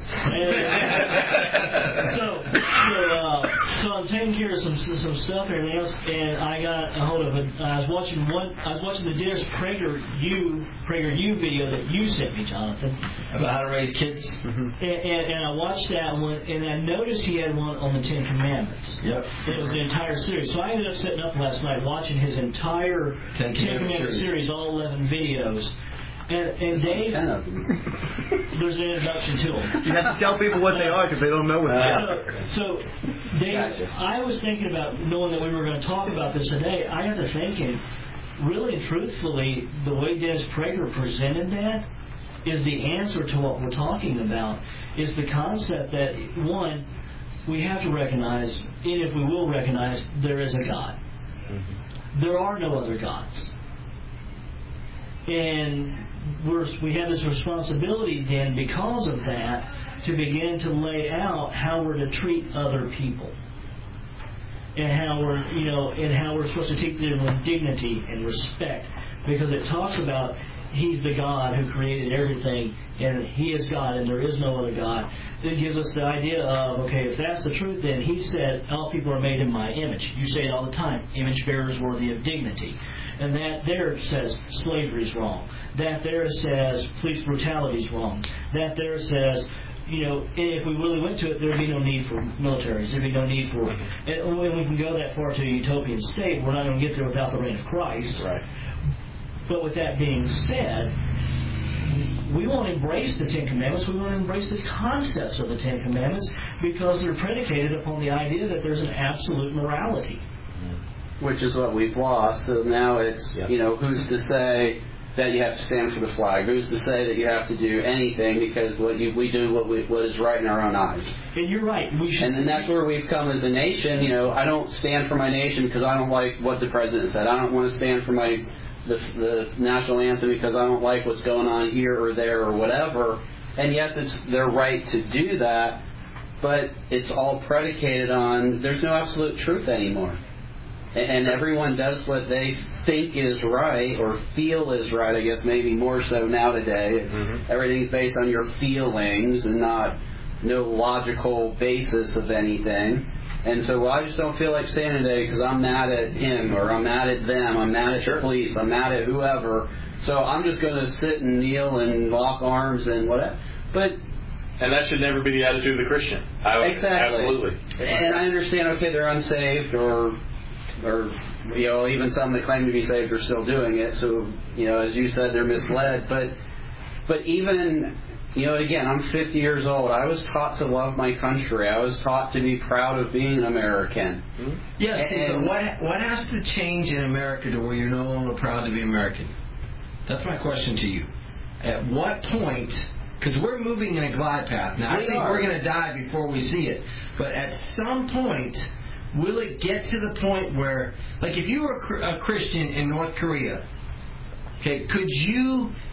And, so, so, uh, so I'm taking care of some some stuff and everything else, and I got a hold of it. I was watching one. I was watching the Dennis Prager U Prager U video that you sent me, Jonathan. About how to raise kids. And, and, and I watched that one, and I noticed he had one on the Ten Commandments. Yep. It was the entire series. So I ended up sitting up last night watching his entire Ten Ten Commandment Commandment series. series, all eleven videos. And, and Dave, Ten of them. there's an introduction to them. You have to tell people what they are because they don't know what they are. So, so Dave, Gotcha. I was thinking about, knowing that we were going to talk about this today, I got to thinking, really and truthfully, the way Dennis Prager presented that is the answer to what we're talking about. Is the concept that, one, we have to recognize, and if we will recognize, there is a God. There are no other gods. And we're, we have this responsibility then, because of that, to begin to lay out how we're to treat other people, and how we're, you know, and how we're supposed to treat them with dignity and respect, because it talks about He's the God who created everything, and He is God, and there is no other God. It gives us the idea of, okay, if that's the truth, then He said all people are made in My image. You say it all the time, image bearers worthy of dignity. And that there says slavery is wrong. That there says police brutality is wrong. That there says, you know, if we really went to it, there would be no need for militaries. There would be no need for... And when we can go that far to a utopian state, we're not going to get there without the reign of Christ. Right. But with that being said, we won't embrace the Ten Commandments. We won't embrace the concepts of the Ten Commandments because they're predicated upon the idea that there's an absolute morality. Which is what we've lost. So now it's, Yep. you know, who's to say that you have to stand for the flag? Who's to say that you have to do anything because what you, we do what we, what is right in our own eyes? And you're right. We should. And then that's where we've come as a nation. You know, I don't stand for my nation because I don't like what the president said. I don't want to stand for my the, the national anthem because I don't like what's going on here or there or whatever. And yes, it's their right to do that, but it's all predicated on there's no absolute truth anymore. And everyone does what they think is right or feel is right, I guess maybe more so now today. It's, Mm-hmm. Everything's based on your feelings and not no logical basis of anything. And so well, I just don't feel like standing today because I'm mad at him or I'm mad at them, I'm mad at the police, I'm mad at whoever. So I'm just going to sit and kneel and lock arms and whatever. But And that should never be the attitude of the Christian. I would, exactly. Absolutely. And I understand, okay, they're unsaved or... or you know, even some that claim to be saved are still doing it. So, you know, as you said, they're misled. But, but even, you know, again, I'm fifty years old. I was taught to love my country. I was taught to be proud of being an American. Yes, And- but what what has to change in America to where you're no longer proud to be American? That's my question to you. At what point? Because we're moving in a glide path now. I We think are. we're going to die before we see it. But at some point, will it get to the point where, like, if you were a Christian in North Korea, okay, could you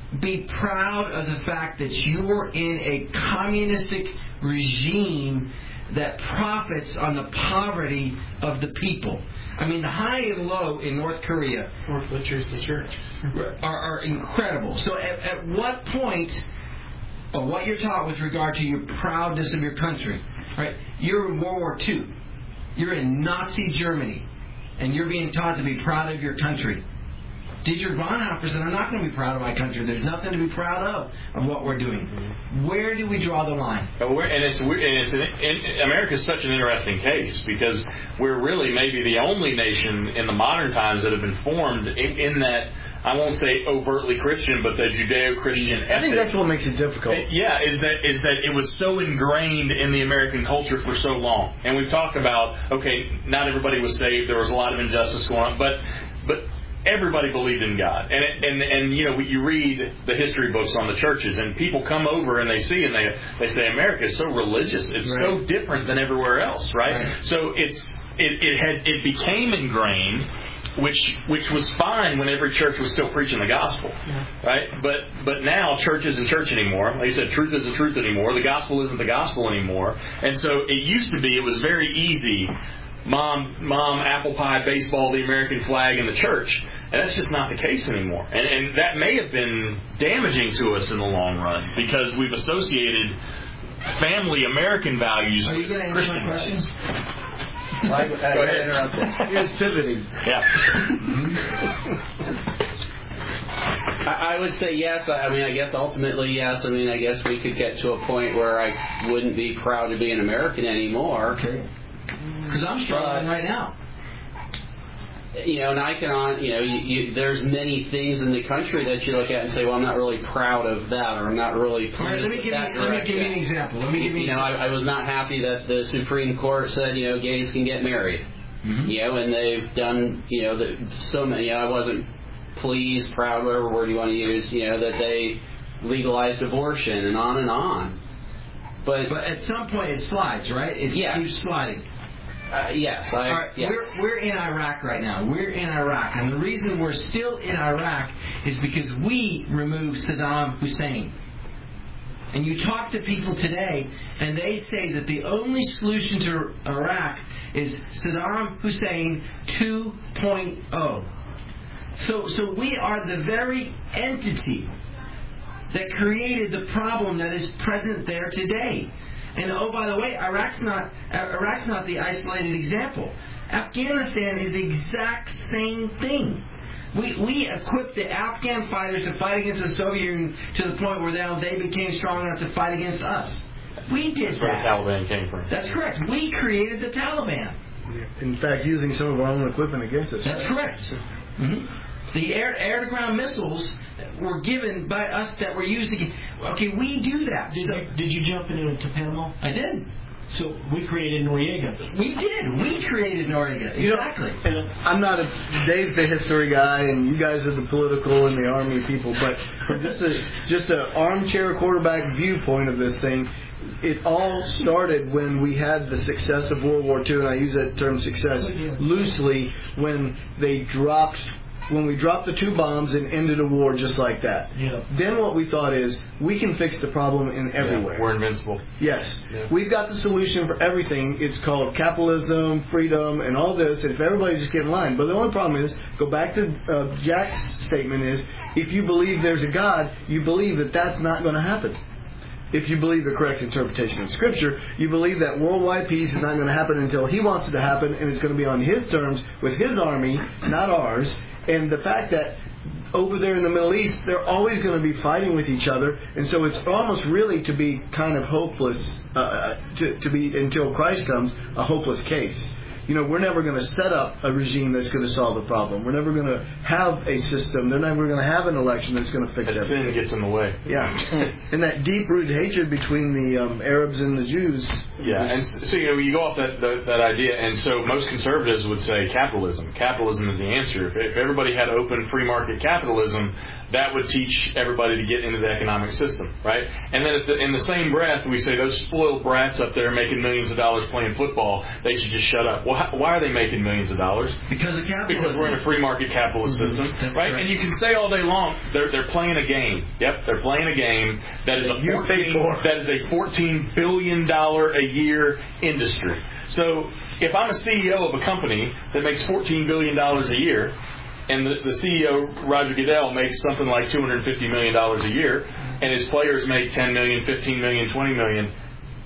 be proud of the fact that you're in a communistic regime that profits on the poverty of the people. I mean, the high and low in North Korea or butchers the church are, are incredible. So at, at what point of what you're taught with regard to your proudness of your country, right? You're in World War Two. You're in Nazi Germany, and you're being taught to be proud of your country. Dietrich Bonhoeffer said, I'm not going to be proud of my country. There's nothing to be proud of of what we're doing. Where do we draw the line? And it's, and it's an, and America's such an interesting case because we're really maybe the only nation in the modern times that have been formed in, in that, I won't say overtly Christian, but the Judeo-Christian ethic. I think that's what makes it difficult. It, yeah, is that is that it was so ingrained in the American culture for so long. And we've talked about, okay, not everybody was saved. There was a lot of injustice going on. But but everybody believed in God. And, it, and, and you know, you read the history books on the churches, and people come over and they see, and they, they say, America is so religious. It's right. so different than everywhere else, right? right. So it's it, it had it became ingrained, which which was fine when every church was still preaching the gospel, yeah. right? But but now church isn't church anymore. Like you said, truth isn't truth anymore. The gospel isn't the gospel anymore. And so it used to be, it was very easy. Mom, mom, apple pie, baseball, the American flag, and the church. And that's just not the case anymore. And, and that may have been damaging to us in the long run because we've associated family American values Are you with going to answer Christian my questions? Well, I, I, Go ahead. Interrupt you. Here's pivoting. Yeah. I, I would say yes. I mean, I guess ultimately yes. I mean, I guess we could get to a point where I wouldn't be proud to be an American anymore. Okay. Because I'm struggling But, right now. You know, and I can, you know, you, you, there's many things in the country that you look at and say, well, I'm not really proud of that, or I'm not really pleased All right, let me with give that you, let me give you an direction. example. Let me give you, You know, I, I was not happy that the Supreme Court said, you know, gays can get married. Mm-hmm. You know, and they've done, you know, the, so many. You know, I wasn't pleased, proud, whatever word you want to use. You know, that they legalized abortion and on and on. But, but at some point it slides, right? It Yeah. keeps sliding. uh, yes, I. All right, Yeah. we're we're in Iraq right now. We're in Iraq, and the reason we're still in Iraq is because we removed Saddam Hussein. And you talk to people today, and they say that the only solution to Iraq is Saddam Hussein two point oh. So, so we are the very entity that created the problem that is present there today. And oh, by the way, Iraq's not Iraq's not the isolated example. Afghanistan is the exact same thing. We we equipped the Afghan fighters to fight against the Soviet Union to the point where now they became strong enough to fight against us. We did That's where that. the Taliban came from. That's correct. We created the Taliban. In fact, using some of our own equipment against us. That's correct. Mm-hmm. The air air to ground missiles were given by us that were used again. Okay, we do that. Did, So, you, did you jump into Panama? I did. So we created Noriega. We did. We created Noriega. Exactly. You know, and I'm not a Dave's the history guy, and you guys are the political and the army people. But from just a just an armchair quarterback viewpoint of this thing, it all started when we had the success of World War Two, and I use that term success loosely when they dropped. When we dropped the two bombs and ended a war just like that. Yeah. Then what we thought is, we can fix the problem in everywhere. Yeah, we're invincible. Yes. Yeah. We've got the solution for everything. It's called capitalism, freedom, and all this. And if everybody just get in line. But the only problem is, go back to uh, Jack's statement is, if you believe there's a God, you believe that that's not going to happen. If you believe the correct interpretation of Scripture, you believe that worldwide peace is not going to happen until He wants it to happen, and it's going to be on His terms with His army, not ours. And the fact that over there in the Middle East, they're always going to be fighting with each other, and so it's almost really to be kind of hopeless, uh, to, to be, until Christ comes, a hopeless case. You know, we're never going to set up a regime that's going to solve the problem. We're never going to have a system. They're never going to have an election that's going to fix That everything. sin gets in the way. Yeah. And that deep-rooted hatred between the um, Arabs and the Jews. Yeah, and so you know, you go off that, that that idea, and so most conservatives would say capitalism. Capitalism is the answer. If, if everybody had open free market capitalism, that would teach everybody to get into the economic system, right? And then, if the, in the same breath, we say those spoiled brats up there making millions of dollars playing football, they should just shut up. Well, how, why are they making millions of dollars? Because of capitalism. Because we're in a free market capitalist Mm-hmm. system, That's right? correct. And you can say all day long they're they're playing a game. Yep, they're playing a game that is a You pay fourteen for. that is a fourteen billion dollar a year industry. So if I'm a C E O of a company that makes fourteen billion dollars a year, and the, the C E O, Roger Goodell, makes something like two hundred fifty million dollars a year, and his players make ten million dollars, fifteen million dollars, twenty million dollars,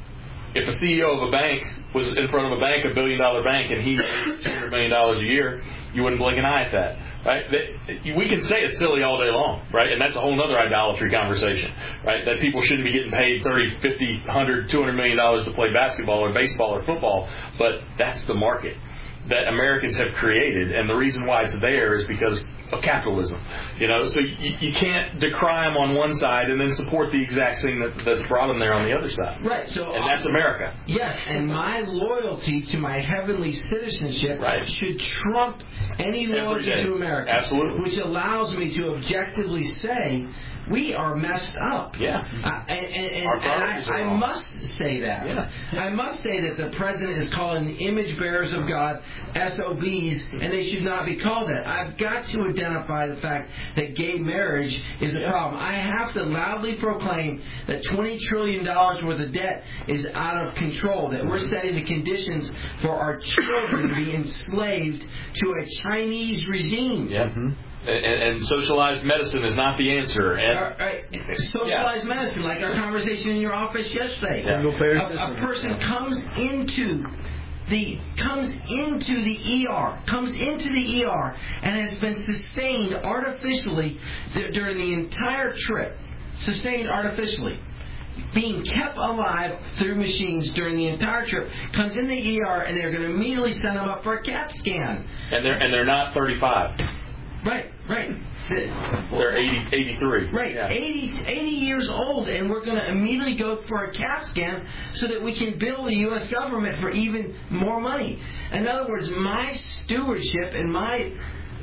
if a C E O of a bank was in front of a bank, a billion dollar bank, and he made two hundred million dollars a year, you wouldn't blink an eye at that. Right? That, we can say it's silly all day long, right? And that's a whole other idolatry conversation, right? That people shouldn't be getting paid thirty, fifty, one hundred, two hundred million dollars to play basketball or baseball or football, but that's the market that Americans have created, and the reason why it's there is because of capitalism. You know, so you, you can't decry them on one side and then support the exact thing that, that's brought them there on the other side. Right. So and that's America. Yes, and my loyalty to my heavenly citizenship Right. should trump any loyalty day. to America. Absolutely. Which allows me to objectively say we are messed up. Yeah. Uh, and and, Our and, priorities and I, are I wrong. must say that. Yeah. I must say that the president is calling the image bearers of God S O Bs, and they should not be called that. I've got to identify the fact that gay marriage is a Yeah. problem. I have to loudly proclaim that twenty trillion dollars worth of debt is out of control, that we're setting the conditions for our children to be enslaved to a Chinese regime. Yeah. Mm-hmm. And, and socialized medicine is not the answer. And All right. Socialized Yeah. medicine, like our conversation in your office yesterday. Yeah. Single payer A, system. a person comes into the comes into the E R, comes into the E R, and has been sustained artificially th- during the entire trip, sustained artificially, being kept alive through machines during the entire trip. Comes in the E R, and they're going to immediately send them up for a CAT scan. and they're and they're not thirty-five. Right, right. They're eighty, eighty-three. Right, Yeah. eighty, eighty years old, and we're going to immediately go for a CAT scan so that we can bill the U S government for even more money. In other words, my stewardship and my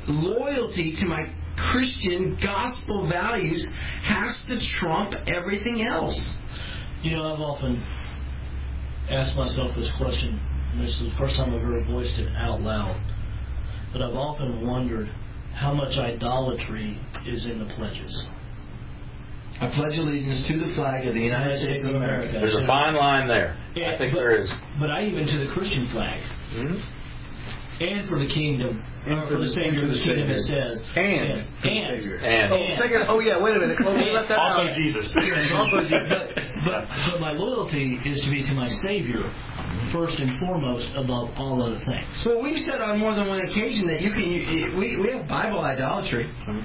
loyalty to my Christian gospel values has to trump everything else. You know, I've often asked myself this question, and this is the first time I've ever voiced it out loud, but I've often wondered how much idolatry is in the pledges. I pledge allegiance to the flag of the United States of America. There's a fine line there. Yeah, I think but, there is. But I even to the Christian flag. Mm-hmm. And for the kingdom, And or for for the the- Savior, and for whose the kingdom it Savior. says. And Yes. for the and, Savior. And Oh, second. Oh, yeah. Wait a minute. Oh, we left that also out. Jesus. Also Jesus. but, but, but my loyalty is to be to my Savior first and foremost above all other things. Well, we've said on more than one occasion that you can. You, we we have Bible idolatry.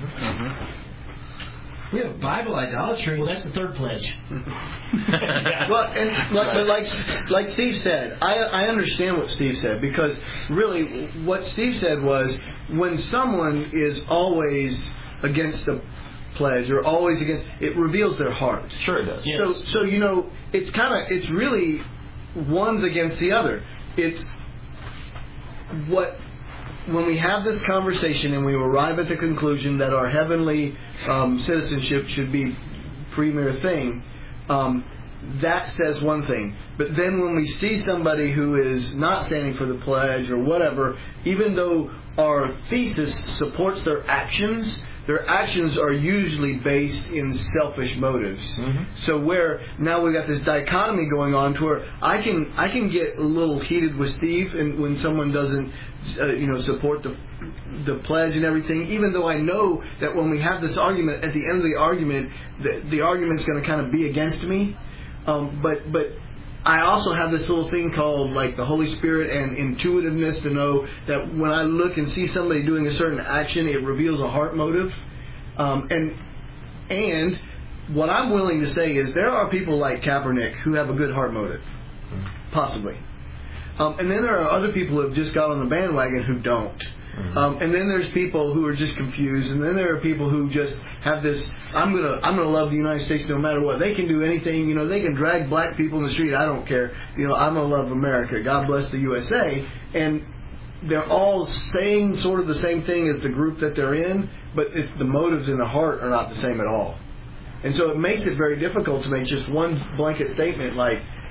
We have Bible idolatry. Well, that's the third pledge. Well, and like, but like like Steve said, I I understand what Steve said, because really what Steve said was when someone is always against the pledge or always against, it reveals their heart. Sure it does. Yes. So so you know it's kind of it's really one's against the other. It's what. When we have this conversation and we arrive at the conclusion that our heavenly um, citizenship should be premier thing, um, that says one thing. But then when we see somebody who is not standing for the pledge or whatever, even though our thesis supports their actions, their actions are usually based in selfish motives. Mm-hmm. So where now we've got this dichotomy going on to where I can I can get a little heated with Steve and when someone doesn't uh, you know support the the pledge and everything, even though I know that when we have this argument, at the end of the argument, the, the argument's going to kind of be against me. Um, but but I also have this little thing called like the Holy Spirit and intuitiveness to know that when I look and see somebody doing a certain action, it reveals a heart motive. Um, and and what I'm willing to say is there are people like Kaepernick who have a good heart motive, possibly. Um, and then there are other people who have just got on the bandwagon who don't. Mm-hmm. Um, and then there's people who are just confused, and then there are people who just have this. I'm gonna, I'm gonna love the United States no matter what. They can do anything, you know. They can drag black people in the street. I don't care. You know, I'm gonna love America. God bless the U S A. And they're all saying sort of the same thing as the group that they're in, but it's, the motives in the heart are not the same at all. And so it makes it very difficult to make just one blanket statement like,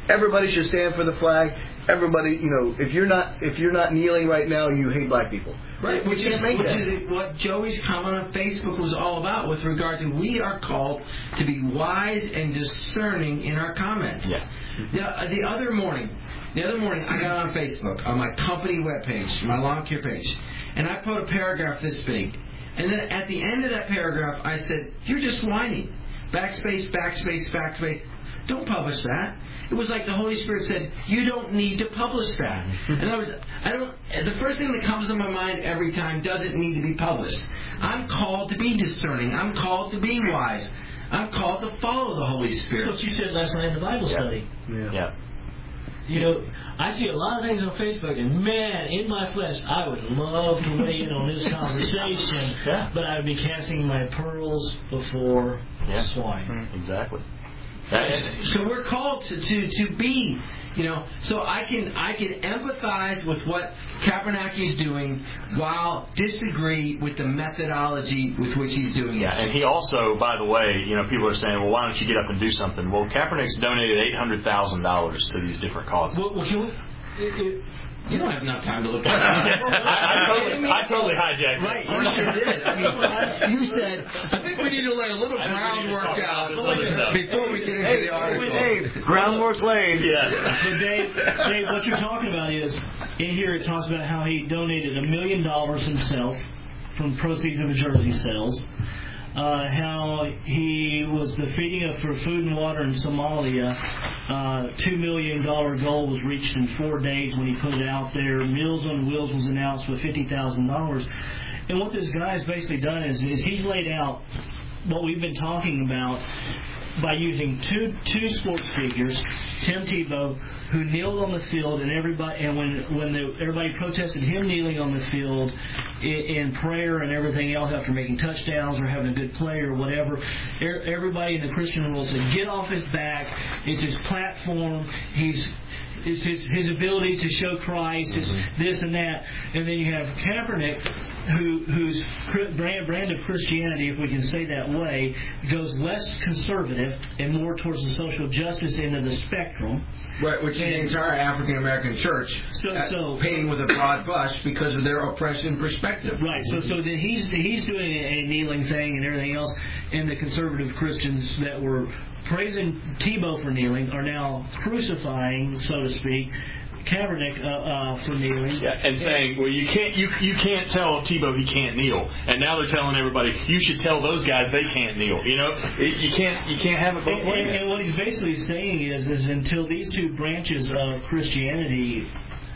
everybody should stand for the flag. Everybody, you know, if you're not if you're not kneeling right now, you hate black people. Right, which, is, make which that. is what Joey's comment on Facebook was all about with regard to we are called to be wise and discerning in our comments. Yeah. The, the other morning, the other morning I got on Facebook, on my company webpage, my lawn care page, and I put a paragraph this big. And then at the end of that paragraph, I said, you're just whining. Backspace, backspace, backspace. Don't publish that. It was like the Holy Spirit said, you don't need to publish that. And I was, I don't, the first thing that comes to my mind every time doesn't need to be published. I'm called to be discerning. I'm called to be wise. I'm called to follow the Holy Spirit. What you said last night in the Bible Yeah. study. Yeah. Yeah. You know, I see a lot of things on Facebook, and man, in my flesh, I would love to weigh in on this conversation, Yeah. but I would be casting my pearls before Yeah. swine. Exactly. That- So we're called to, to, to be, you know, so I can I can empathize with what Kaepernick is doing while disagree with the methodology with which he's doing Yeah, it. and he also, by the way, you know, people are saying, well, why don't you get up and do something? Well, Kaepernick's donated eight hundred thousand dollars to these different causes. Well, well, can we, it, it, You don't have enough time to look at I, it. I, totally, I totally hijacked it. Right, you sure did. I mean, you said, I think we need to lay a little I think we need to groundwork talk about out this other stuff. before we get into Hey, the article. Dave, groundwork laid. Yeah. but Dave, Dave, what you're talking about is, in here it talks about how he donated a million dollars himself from proceeds of the jersey sales. Uh, how he was the feeding of for food and water in Somalia. Uh, Two million dollar goal was reached in four days when he put it out there. Meals on Wheels was announced with fifty thousand dollars. And what this guy's basically done is, is he's laid out what we've been talking about by using two two sports figures, Tim Tebow, who kneeled on the field, and everybody, and when when the, everybody protested him kneeling on the field in, in prayer and everything else after making touchdowns or having a good play or whatever, everybody in the Christian world said, "Get off his back! It's his platform. He's." It's his, his ability to show Christ, it's Mm-hmm. this and that. And then you have Kaepernick, who, whose brand, brand of Christianity, if we can say that way, goes less conservative and more towards the social justice end of the spectrum. Right, which is the entire African American church So- uh, so- painting with a broad brush because of their oppression perspective. Right, so so then he's he's doing a, a kneeling thing and everything else, and the conservative Christians that were praising Tebow for kneeling are now crucifying, so to speak, Kaepernick uh, uh, for kneeling. Yeah, and saying, well, you can't you you can't tell Tebow he can't kneel, and now they're telling everybody you should tell those guys they can't kneel. You know, it, you can't you can't have it both And, and, ways. and what he's basically saying is, is until these two branches of Christianity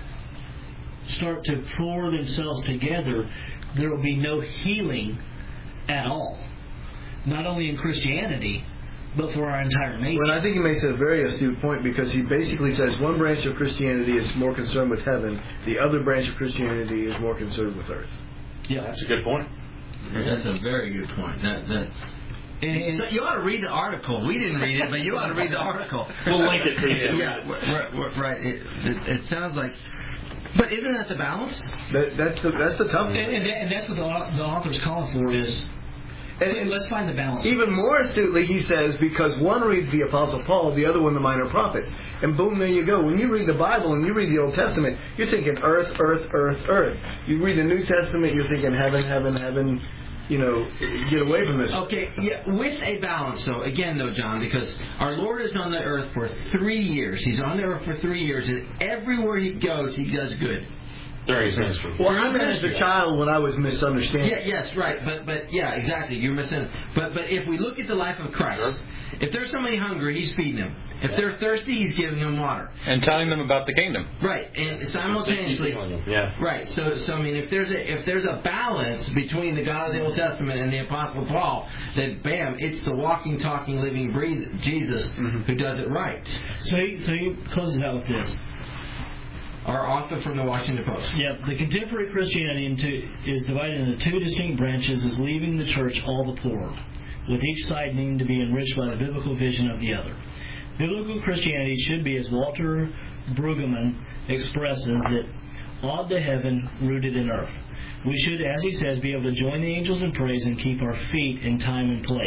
start to pour themselves together, there will be no healing at all. Not only in Christianity, but for our entire nation. Well, I think he makes a very astute point because he basically says one branch of Christianity is more concerned with heaven, the other branch of Christianity is more concerned with earth. Yeah, That's a good point. That's a very good point. That, that, and, so you ought to read the article. We didn't read it, but you ought to read the article. We'll link it to you. Yeah, right. right. It, it, it sounds like. But isn't that the balance? That, that's the that's the tough and, one. and, that- and that's what the, au- the author's calling for is, And, and let's find the balance. even more astutely, he says, because one reads the Apostle Paul, the other one the minor prophets. And boom, there you go. When you read the Bible and you read the Old Testament, you're thinking earth, earth, earth, earth. You read the New Testament, you're thinking heaven, heaven, heaven. You know, get away from this. Okay, yeah, with a balance, though, again, though, John, because our Lord is on the earth for three years. He's on the earth for three years, and everywhere he goes, he does good. During his ministry. Well, I meant as a child when I was misunderstanding. Yeah, yes, right, but but yeah, exactly. You're missing. But but if we look at the life of Christ, if there's somebody hungry, he's feeding them. If they're thirsty, he's giving them water. And telling them about the kingdom. Right, and simultaneously. Yeah. Right. So, so I mean, if there's a if there's a balance between the God of the Old Testament and the Apostle Paul, then bam, it's the walking, talking, living, breathing Jesus Mm-hmm. who does it right. So he, so he closes out with this. Our author from the Washington Post. Yep, the contemporary Christianity into, is divided into two distinct branches, is leaving the church all the poorer, with each side needing to be enriched by the biblical vision of the other. Biblical Christianity should be, as Walter Brueggemann expresses it, awed to heaven, rooted in earth. We should, as he says, be able to join the angels in praise and keep our feet in time and place.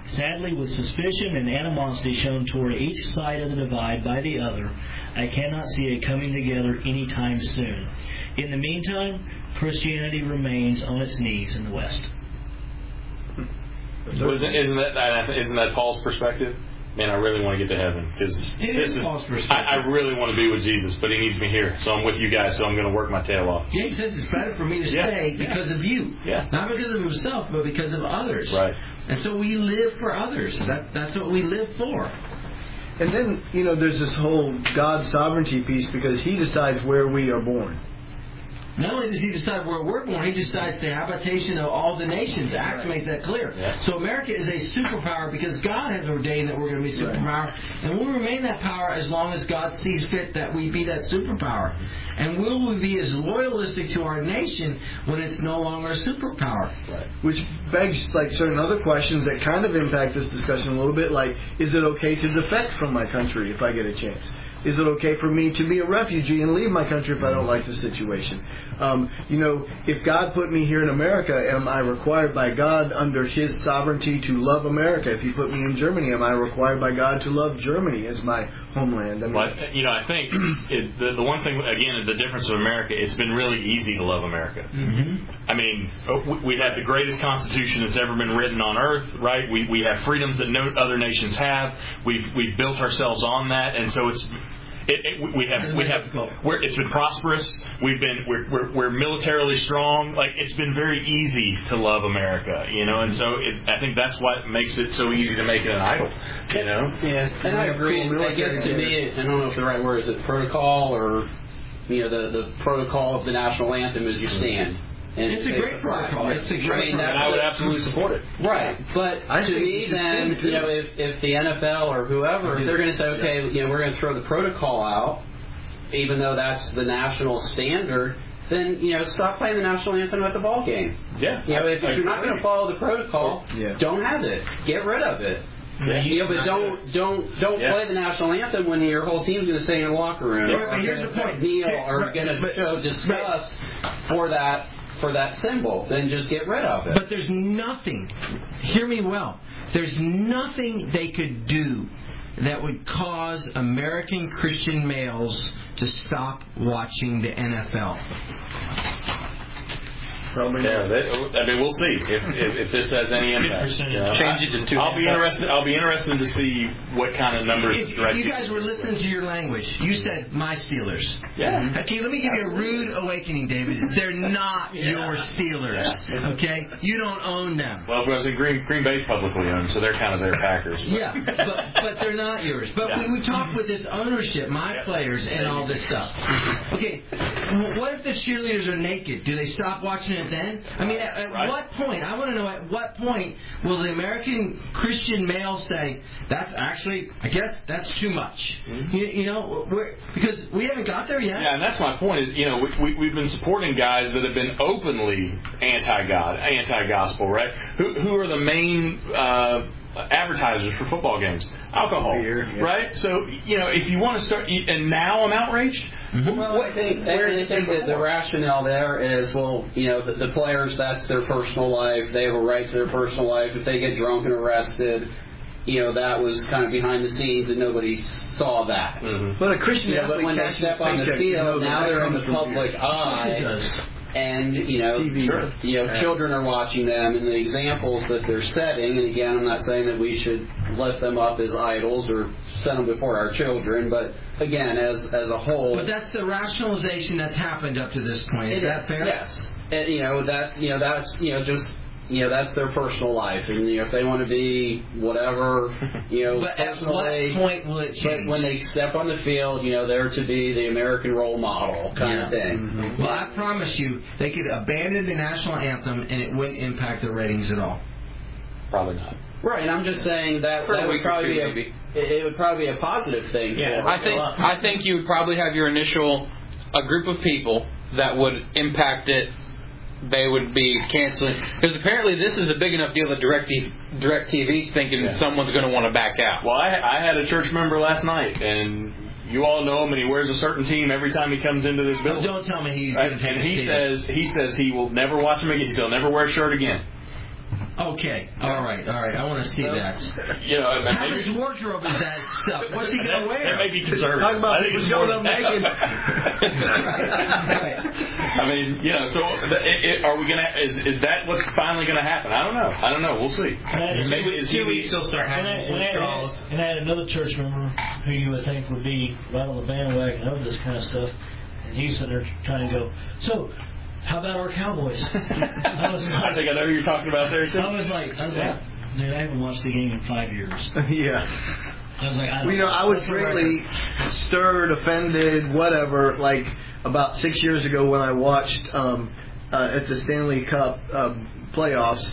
Sadly, with suspicion and animosity shown toward each side of the divide by the other, I cannot see a coming together anytime soon. In the meantime, Christianity remains on its knees in the West. Isn't, isn't that isn't that Paul's perspective? Man, I really want to get to heaven because It this is is. Paul's perspective. I, I really want to be with Jesus, but He needs me here, so I'm with you guys. So I'm going to work my tail off. Yeah, he says it's better for me to Yeah. stay because of you. Yeah. Not because of himself, but because of others. Right. And so we live for others. That That's what we live for. And then, you know, there's this whole God sovereignty piece because He decides where we are born. Not only does he decide where we're born, he decides the habitation of all the nations. Acts Right. makes that clear. Yeah. So America is a superpower because God has ordained that we're going to be a superpower. And we'll remain that power as long as God sees fit that we be that superpower. And will we be as loyalistic to our nation when it's no longer a superpower? Right. Which begs like certain other questions that kind of impact this discussion a little bit, like, is it okay to defect from my country if I get a chance? Is it okay for me to be a refugee and leave my country if I don't like the situation? Um, you know, if God put me here in America, am I required by God under His sovereignty to love America? If He put me in Germany, am I required by God to love Germany as my homeland? I mean, But, you know, I think it, the, the one thing, again, the difference of America, it's been really easy to love America. Mm-hmm. I mean, we- we have the greatest Constitution that's ever been written on earth, right? We we have freedoms that no other nations have. We've we've built ourselves on that, and so it's. It, it, we have, we have, we're, it's been prosperous. We've been, we're, we're, we're militarily strong. Like, it's been very easy to love America, you know, and so it, I think that's what makes it so easy to make it an idol, you know? Yeah, and I agree. And I guess to me, I don't know if the right word is it protocol or, you know, the, the protocol of the national anthem is you stand. And It's a great protocol. It's a I great mean, protocol. And I would absolutely support it. Right, but I to think me, you then, should, too. you know, if, if the N F L or whoever, if they're going to say, okay, you know, we're going to throw the protocol out, even though that's the national standard, then, you know, stop playing the national anthem at the ball game. Yeah. You know, if, I- if you're not I going to agree. follow the protocol, Yeah. don't have it. Get rid of it. Yeah. You know, but don't don't don't Yeah. play the national anthem when your whole team's going to stay in the locker room. Yeah, but here's the point. Kneel or Right, going to but- show disgust for that for that symbol. Then just get rid of it. But there's nothing, hear me well, there's nothing they could do that would cause American Christian males to stop watching the N F L. Probably Yeah, not. they, I mean, we'll see if, if, if this has any impact. percentage. You know, Change it to two. I'll be interested. I'll be interested to see what kind of numbers. If, direct if you guys were listening to your language, you said my Steelers. Yeah. Okay, let me give you a rude awakening, David. They're not your Steelers. Okay, you don't own them. Well, because in Green Green Bay's publicly owned, so they're kind of their Packers. But. Yeah, but but they're not yours. But Yeah. we, we talk with this ownership, my Yeah. players, and all this stuff. Okay, w- what if the cheerleaders are naked? Do they stop watching it then? I mean, at, at Right. what point? I want to know at what point will the American Christian male say that's actually, I guess that's too much? Mm-hmm. You, you know, we're, because we haven't got there yet. Yeah, and that's my point. Is you know we, we we've been supporting guys that have been openly anti-God, anti-gospel, right? Who who are the main uh, advertisers for football games? Alcohol, Beer, yeah. right? So you know if you want to start, and now I'm outraged. Well, I think, and I think that the rationale there is, well, you know, the, the players, that's their personal life. They have a right to their personal life. If they get drunk and arrested, you know, that was kind of behind the scenes and nobody saw that. Mm-hmm. But a Christian You know, but athlete when they cashes step on the paycheck, you know field, that now that they're in comes the from public beer. eye. And, you know, T V. Sure. you know, Yes. children are watching them and the examples that they're setting. And again, I'm not saying that we should lift them up as idols or set them before our children, but again, as as a whole, But that's the rationalization that's happened up to this point. Is it that fair? Yes, and, you know that you know that's you know just you know that's their personal life, and you know if they want to be whatever, you know, But at what personally. point will it But change? when they step on the field, you know, they're to be the American role model kind of Yeah. thing. Well, I promise you, they could abandon the national anthem and it wouldn't impact their ratings at all. Probably not. Right, and I'm just saying that For a that would week or probably two, be a, maybe. it it would probably be a positive thing. Yeah, for I think I think you would probably have your initial a group of people that would impact it. They would be canceling because apparently this is a big enough deal that Direct DirecTV's thinking Yeah. someone's going to want to back out. Well, I, I had a church member last night, and you all know him, and he wears a certain team every time he comes into this Oh, building. don't tell me he's Right? going to take And a he stand. says he says he will never watch him again. He'll never wear a shirt again. Okay, all right, all right. I want to see that. You know, and How maybe, much wardrobe is that stuff? What's he that, gonna wear? that may be conservative. Talking about I think it's showing more up than naked. Right. I mean, you know, so it, it, are we gonna? Is is that what's finally gonna happen? I don't know. I don't know. We'll see. And Maybe is Two he weeks he'll start And I, having and, I, withdrawals. and I had another church member who you would think would be right on the bandwagon of this kind of stuff, and he's sitting there trying to go, so, how about our Cowboys? I was I think I know who you're talking about there too. I was like, I was like, dude, I haven't watched the game in five years. Yeah. I was like, I don't Well, you know, I was That's a greatly record. stirred, offended, whatever. Like about six years ago, when I watched um, uh, at the Stanley Cup um, playoffs,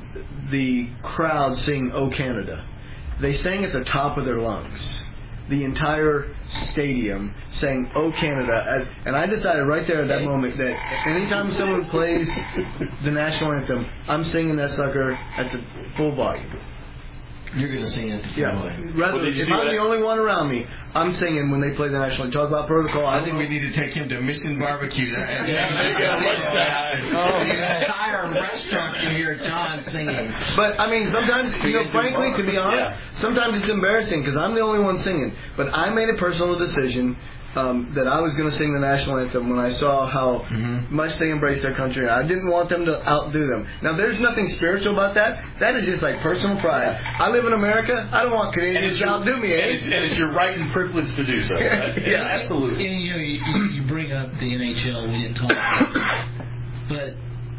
the crowd sing "O Canada." They sang at the top of their lungs. The entire stadium sang "O Canada," and I decided right there at that moment that anytime someone plays the national anthem, I'm singing that sucker at the full volume. You're gonna sing it. Yeah. Rather, Well, did you if see I'm what the I- only one around me, I'm singing when they play the national. Talk about protocol. I think we need to take him to Mission Barbecue. Yeah, maybe a lunchtime. Oh, the entire restaurant can hear John singing. But I mean, sometimes, you know, frankly, to be honest, Yeah. sometimes it's embarrassing because I'm the only one singing. But I made a personal decision um, that I was going to sing the national anthem when I saw how Mhm. much they embraced their country. I didn't want them to outdo them. Now, there's nothing spiritual about that. That is just like personal pride. I live in America. I don't want And Canadians it's, to your, outdo me. and, Eh? it's, and it's your right and privilege to do so. Right? Yeah, absolutely. And, you know, you, you- you bring up the N H L. We didn't talk about it. But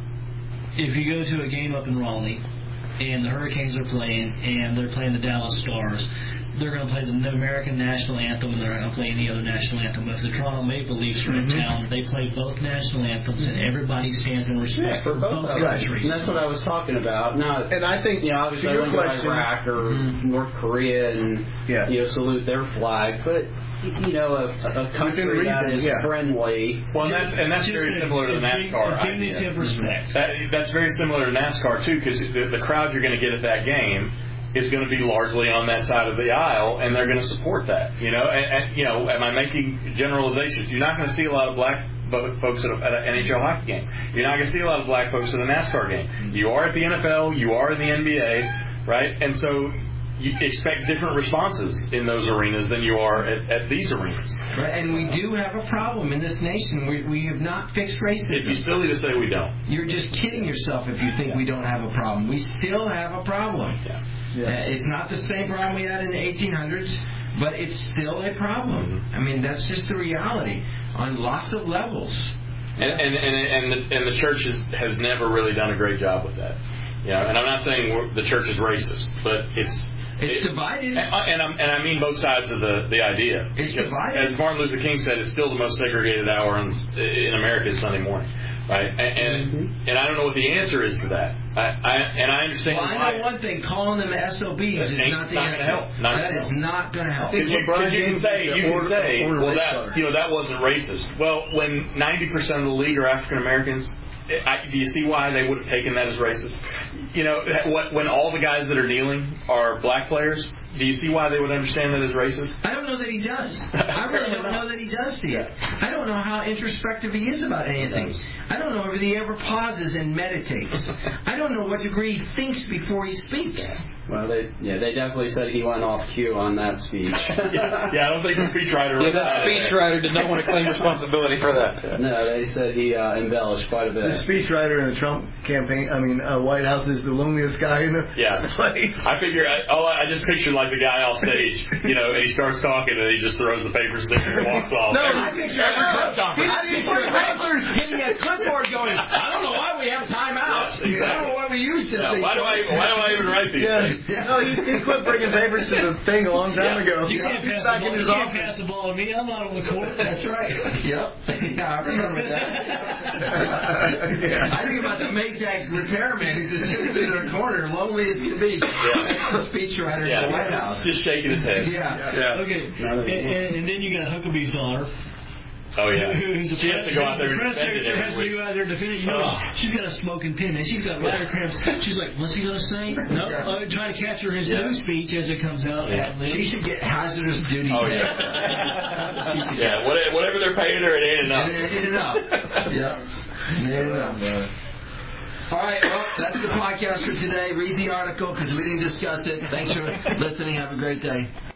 if you go to a game up in Raleigh and the Hurricanes are playing and they're playing the Dallas Stars, they're going to play the American national anthem and they're not going to play any other national anthem. But if the Toronto Maple Leafs are in Mm-hmm. town, they play both national anthems and everybody stands in respect for both of them. countries. And that's what I was talking about. Now, And I think, you know, obviously to I your wouldn't go to question, Iraq or North Korea and Yeah. you know salute their flag, but you know, a, a country that reason, is yeah. friendly. Well, and that's and that's Just very a- similar to the a dig- NASCAR a dignity idea. of respect. That, that's very similar to NASCAR too, because the, the crowd you're going to get at that game is going to be largely on that side of the aisle, and they're going to support that. You know, and, and you know, am I making generalizations? You're not going to see a lot of black fo- folks at, a, at an N H L hockey game. You're not going to see a lot of black folks at a NASCAR game. You are at the N F L. You are in the N B A, right? And so you expect different responses in those arenas than you are at, at these arenas. Right, and we do have a problem in this nation. We, we have not fixed It'd be racism. silly to say we don't. You're just kidding yourself if you think we don't have a problem. We still have a problem. Yeah. Yeah. Uh, it's not the same problem we had in the eighteen hundreds, but it's still a problem. I mean, that's just the reality on lots of levels. And and and, and, the, and the church has, has never really done a great job with that. You know, and I'm not saying we're, the church is racist, but it's It's it, divided. And, and, I'm, and I mean both sides of the, the idea. It's Because divided. As Martin Luther King said, it's still the most segregated hour in, in America is Sunday morning, right? And and, Mm-hmm. and I don't know what the answer is to that. I, I and I understand Well, why. I know one thing: calling them S O Bs is Ain't not the not gonna answer. help. Not That gonna is help. not going to help. think- Because you, LeBron 'cause you can James say, is you the can order- say, order well, race that car. you know that wasn't racist. Well, when ninety percent of the league are African Americans, I, do you see why they would have taken that as racist? You know, what, when all the guys that are kneeling are black players, do you see why they would understand that as racist? I don't know that he does. I really don't know that he does see it. I don't know how introspective he is about anything. I don't know if he ever pauses and meditates. I don't know what degree he thinks before he speaks. Well, they yeah, they definitely said he went off cue on that speech. yeah, yeah, I don't think the speechwriter. Yeah, that speechwriter did not want to claim responsibility for that. No, they said he uh, embellished quite a bit. The speechwriter in the Trump campaign, I mean, uh, White House is the loneliest guy in the Yeah. place. I figure, I, oh, I just pictured like the guy off stage, you know, and he starts talking and he just throws the papers there and walks off. No, Every- I picture every no, press conference. I picture papers hitting a clipboard going, I don't know why we have timeouts. Yeah, exactly. I don't know why we use this Yeah, thing. why do I why do I even write these Yeah. things? No, he, he quit bringing papers to the thing a long time Yeah. ago. You can't, He's pass back the, in ball, his you can't office. pass the ball to me. I'm not on the court. That's right. Yep. Yeah, I remember that. I think about the Maytag repairman who just sits in the corner, lonely as can be. Yeah. The speechwriter in Yeah, the White House. just shaking his head. Yeah. Yeah. Okay, and, and, and then you got Huckabee's daughter. Oh yeah. Who's the She has to go out there and press defend it secretary has to every go week. out there and defend it. You know, Oh. she's got a smoking pin, man. She's got bladder cramps. She's like, what's he going to say? No, uh, trying to capture his Yeah. new speech as it comes out. Yeah. She should get hazardous duty. Oh pay. yeah. She should Yeah. Whatever, whatever they're paying her, it ain't enough. It ain't enough. Yeah. It ain't enough. All right, well, that's the podcast for today. Read the article because we didn't discuss it. Thanks for listening. Have a great day.